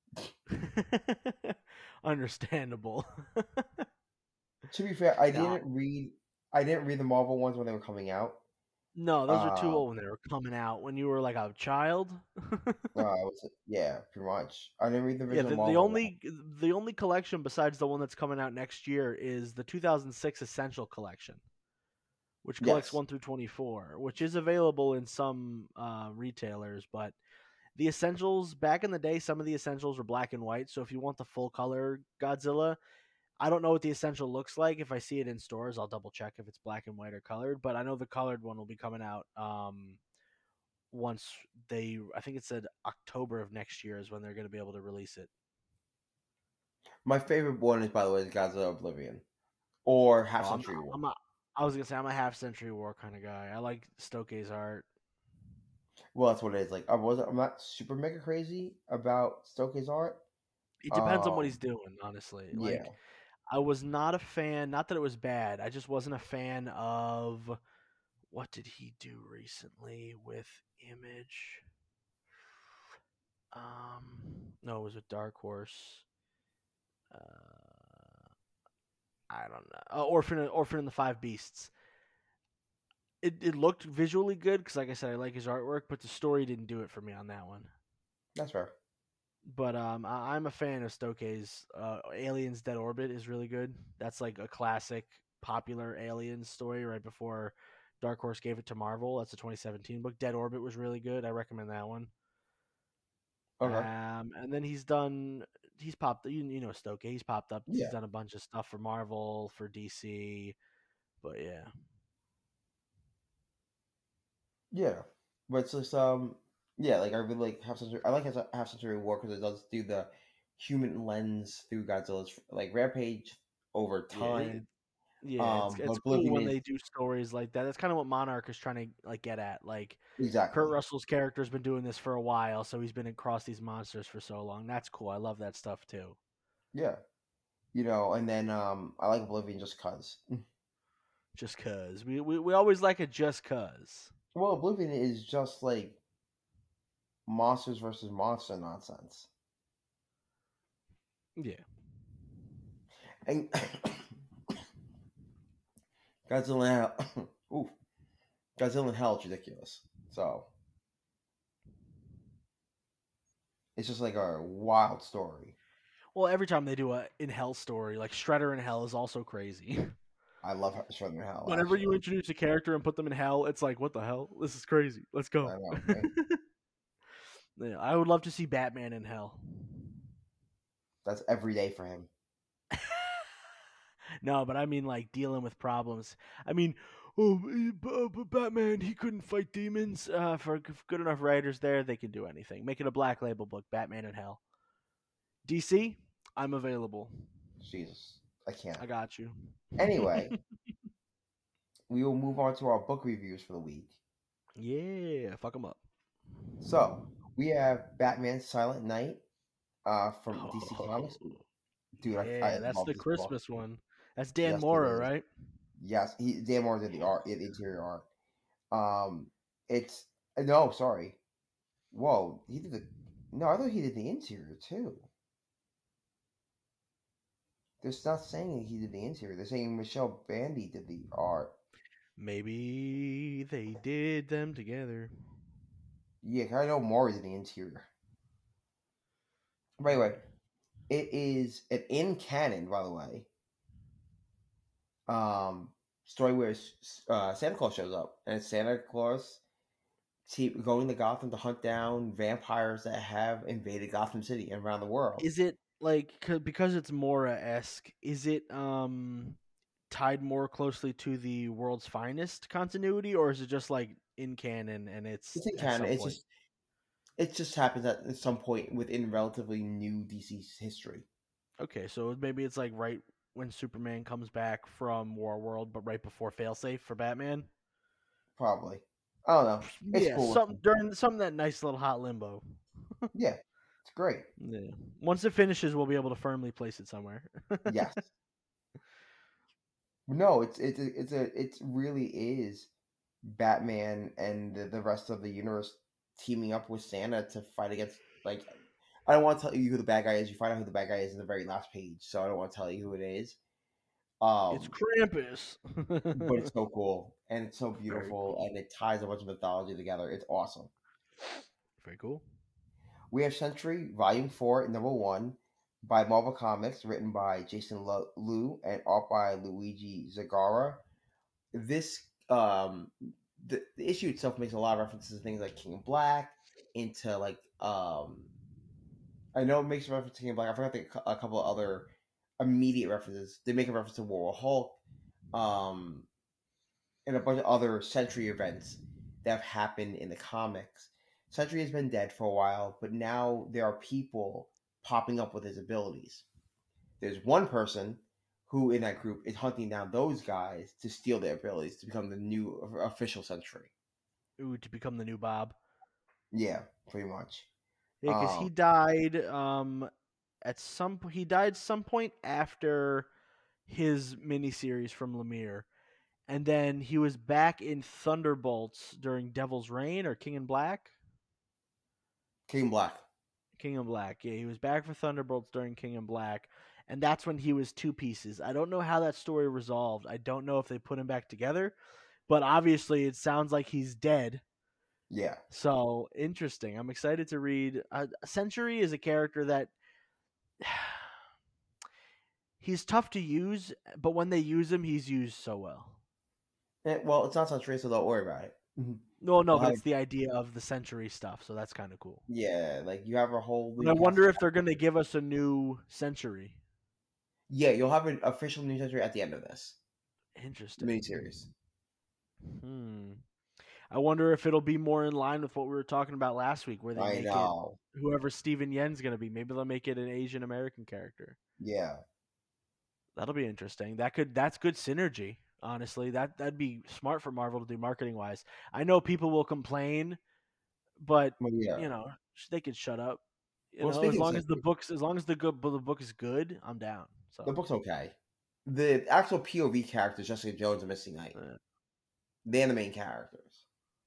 Understandable. To be fair, No, I didn't read the Marvel ones when they were coming out. no, those are too Um, old when they were coming out. When you were like a child. yeah, pretty much. I didn't read the Yeah, original the Marvel one. only collection besides the one that's coming out next year is the 2006 Essential Collection, which collects Yes, 1 through 24, which is available in some retailers. But the Essentials back in the day, some of the Essentials were black and white. So if you want the full color Godzilla, I don't know what the Essential looks like. If I see it in stores, I'll double check if it's black and white or colored. But I know the colored one will be coming out once they. I think it said October of next year is when they're going to be able to release it. my favorite one is, by the way, is Godzilla Oblivion or Half Oh, Century War. I'm a, I was gonna say I'm a half century war kind of guy. I like Stokey's art. Well, that's what it is. Like, I'm not super mega crazy about Stokey's art. It depends on what Um, he's doing, honestly. Like yeah, I was not a fan. Not that it was bad. I just wasn't a fan of what did he do recently with Image. No, it was a Dark Horse. Uh, I don't know. Orphan and the Five Beasts. It looked visually good because, like I said, I like his artwork, but the story didn't do it for me on that one. that's fair. But I'm a fan of Stokey's. Aliens Dead Orbit is really good. That's like a classic, popular Aliens story right before Dark Horse gave it to Marvel. That's a 2017 book. Dead Orbit was really good. I recommend that one. Okay. And then he's popped. You know Stokey. He's popped up. He's Yeah, done a bunch of stuff for Marvel, for DC. But yeah, yeah, but it's just yeah, like I really like Half Century. I like Half Century War because it does do the human lens through Godzilla's like Rampage over yeah, time. yeah. It's But cool Oblivion when is they do stories like that. That's kind of what Monarch is trying to like get at. Like Kurt exactly, Russell's character's been doing this for a while, so he's been across these monsters for so long. That's cool. I love that stuff too. yeah, and then I like Oblivion just cause. Just cause we always like it. Just cause. Well, Oblivion is just like monsters versus monster nonsense, Yeah. and Godzilla, in Hell- oof, Godzilla in Hell is ridiculous. So it's just like a wild story. Well, every time they do a in Hell story, like Shredder in Hell is also crazy. I love Shredder in Hell Whenever you actually. introduce a character and put them in Hell, it's like, what the hell? This is crazy. Let's go. I know, right? Yeah, I would love to see Batman in Hell. That's every day for him. No, but I mean like dealing with problems. I mean, oh, but Batman, he couldn't fight demons. For good enough writers there, they can do anything. Make it a Black Label book, Batman in Hell. DC, I'm available. Jesus, I can't. I got you. Anyway, we will move on to our book reviews for the week. Yeah, fuck them up. So we have Batman Silent Night from DC Oh, Comics. Dude, I yeah, that's love the this book. Christmas one. That's Dan Yes, it Mora, is. right? Yes, Dan Moore did the art, the interior art. Um, it's no, sorry. Whoa, he did the. No, I thought he did the interior too. They're not saying he did the interior. They're saying Michelle Bandy did the art. Maybe they did them together. Yeah, 'cause I know Maury did the interior. But anyway, it is an in canon, by the way. Story where Santa Claus shows up, and it's Santa Claus going to Gotham to hunt down vampires that have invaded Gotham City and around the world. Is it like because it's Mora esque? Is it tied more closely to the World's Finest continuity, or is it just like in canon and it's It's in at canon. some point? It just happens at some point within relatively new DC's history. Okay, so maybe it's like right when Superman comes back from War World, but right before Failsafe for Batman. Probably. I don't know. It's Yeah, cool some looking. during some of that nice little hot limbo. Yeah, it's great. Yeah. Once it finishes, we'll be able to firmly place it somewhere. Yes. No, it really is Batman and the rest of the universe teaming up with Santa to fight against like I don't want to tell you who the bad guy is. You find out who the bad guy is in the very last page, so I don't want to tell you who it is. It's Um, Krampus. but it's so cool and it's so Very beautiful cool. and it ties a bunch of mythology together. It's awesome. Very cool. We have Century Volume 4, Number 1 by Marvel Comics, written by Jason Liu and art by Luigi Zagara. This, the issue itself makes a lot of references to things like King Black, into like, I know it makes a reference to King Black. I forgot a couple of other immediate references. They make a reference to War Hulk, um, and a bunch of other Sentry events that have happened in the comics. Sentry has been dead for a while, but now there are people popping up with his abilities. There's one person who in that group is hunting down those guys to steal their abilities to become the new official Sentry. Ooh, to become the new Bob. Yeah, pretty much. Yeah, because Um, he died. He died some point after his miniseries from Lemire, and then he was back in Thunderbolts during Devil's Reign or King in Black. King Black. King in Black. Yeah, he was back for Thunderbolts during King in Black, and that's when he was two pieces. I don't know how that story resolved. I don't know if they put him back together, but obviously it sounds like he's dead. Yeah. So interesting. I'm excited to read. Century is a character that he's tough to use, but when they use him, he's used so well. Well, it's not Sentry, so don't worry about it. No, You'll but have, it's the idea of the Century stuff, so that's kind of cool. yeah, like you have a whole But new I cast. wonder if they're going to give us a new Century. Yeah, you'll have an official new Sentry at the end of this Interesting. miniseries. Hmm. I wonder if it'll be more in line with what we were talking about last week, where they I make it know. whoever Steven Yen's going to be. Maybe they'll make it an Asian American character. Yeah. That'll be interesting. That's good synergy. Honestly, that'd be smart for Marvel to do marketing wise. I know people will complain, but Well, yeah. you know they could shut up. Well, As speaking of long as Sentry, the book is good, I'm down. the So book's okay. The actual POV characters, Jessica Jones and Misty Knight, uh, they're the main characters.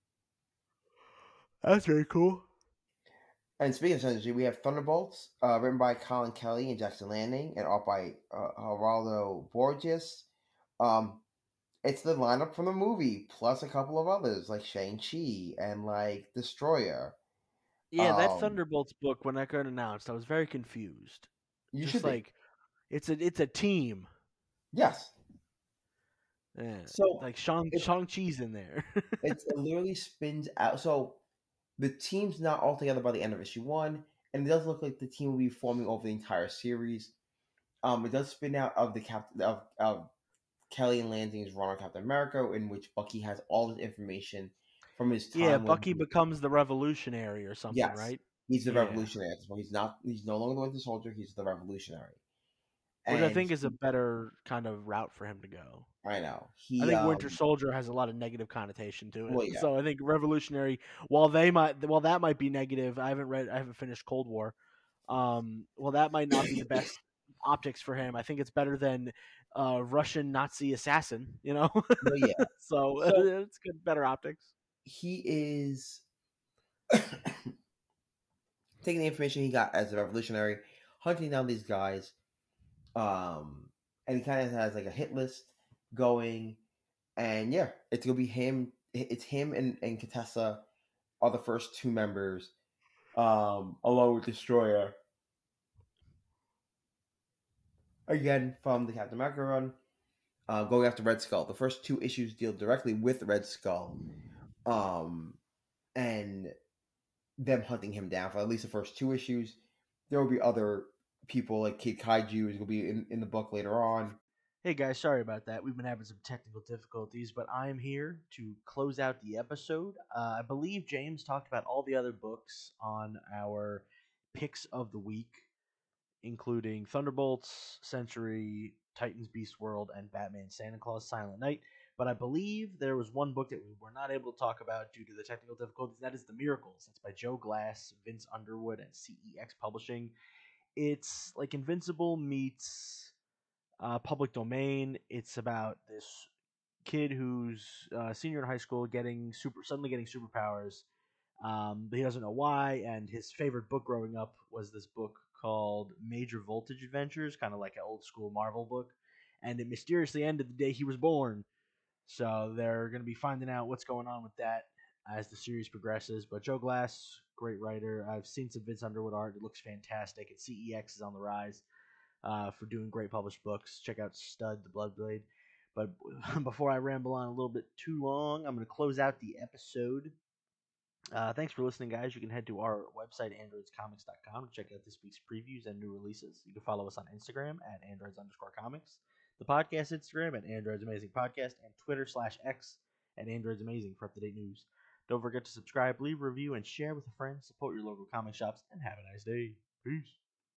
that's very cool. And speaking of Sentry, we have Thunderbolts, written by Colin Kelly and Jackson Lanning, and art by Geraldo Borges. Um, it's the lineup from the movie, plus a couple of others like Shang-Chi and like Destroyer. Yeah, that Um, Thunderbolts book when that got announced, I was very confused. you should Just be. like it's a team. Yes. Yeah, So like it Shang Chi's in there. it literally spins out. So the team's not all together by the end of issue one, and it does look like the team will be forming over the entire series. It does spin out of the of Kelly and Lansing's run on Captain America, in which Bucky has all this information from his Yeah, time when Bucky becomes the revolutionary or something, yes, right? he's the Yeah, revolutionary at this point. He's not. He's no longer the Winter Soldier. He's the revolutionary, which I and think is a better kind of route for him to go. I know I he. think Winter Soldier has a lot of negative connotation to it. Well, yeah, So I think Revolutionary, while that might be negative, I haven't finished Cold War. Well, that might not be the best optics for him. I think it's better than Russian Nazi assassin, you know. well, yeah. So So it's good, better optics. he is taking the information he got as a revolutionary, hunting down these guys, and he kind of has like a hit list going, and yeah, it's gonna be him. It's him and Katessa are the first two members, along with Destroyer. Again, from the Captain America run, going after Red Skull. The first two issues deal directly with Red Skull, um, and them hunting him down for at least the first two issues. There will be other people like Kid Kaiju is going to be in the book later on. Hey guys, sorry about that. We've been having some technical difficulties, but I'm here to close out the episode. I believe James talked about all the other books on our picks of the week, including Thunderbolts, Century, Titans Beast World, and Batman Santa Claus Silent Night. But I believe there was one book that we were not able to talk about due to the technical difficulties. That is The Miracles. That's by Joe Glass, Vince Underwood, and CEX Publishing. It's like Invincible meets Public Domain. It's about this kid who's senior in high school suddenly getting superpowers, but he doesn't know why. And his favorite book growing up was this book called Major Voltage Adventures, kind of like an old school Marvel book. And it mysteriously ended the day he was born. So they're going to be finding out what's going on with that as the series progresses. But Joe Glass, great writer. I've seen some Vince Underwood art. It looks fantastic. And CEX is on the rise for doing great published books. Check out Stud, the Bloodblade. But before I ramble on a little bit too long, I'm going to close out the episode. Thanks for listening, guys. You can head to our website, androidscomics.com, to check out this week's previews and new releases. You can follow us on Instagram at androids_comics, the podcast Instagram at Androids Amazing Podcast, and Twitter/X at Androids Amazing for up-to-date news. Don't forget to subscribe, leave a review, and share with a friend. Support your local comic shops, and have a nice day. Peace.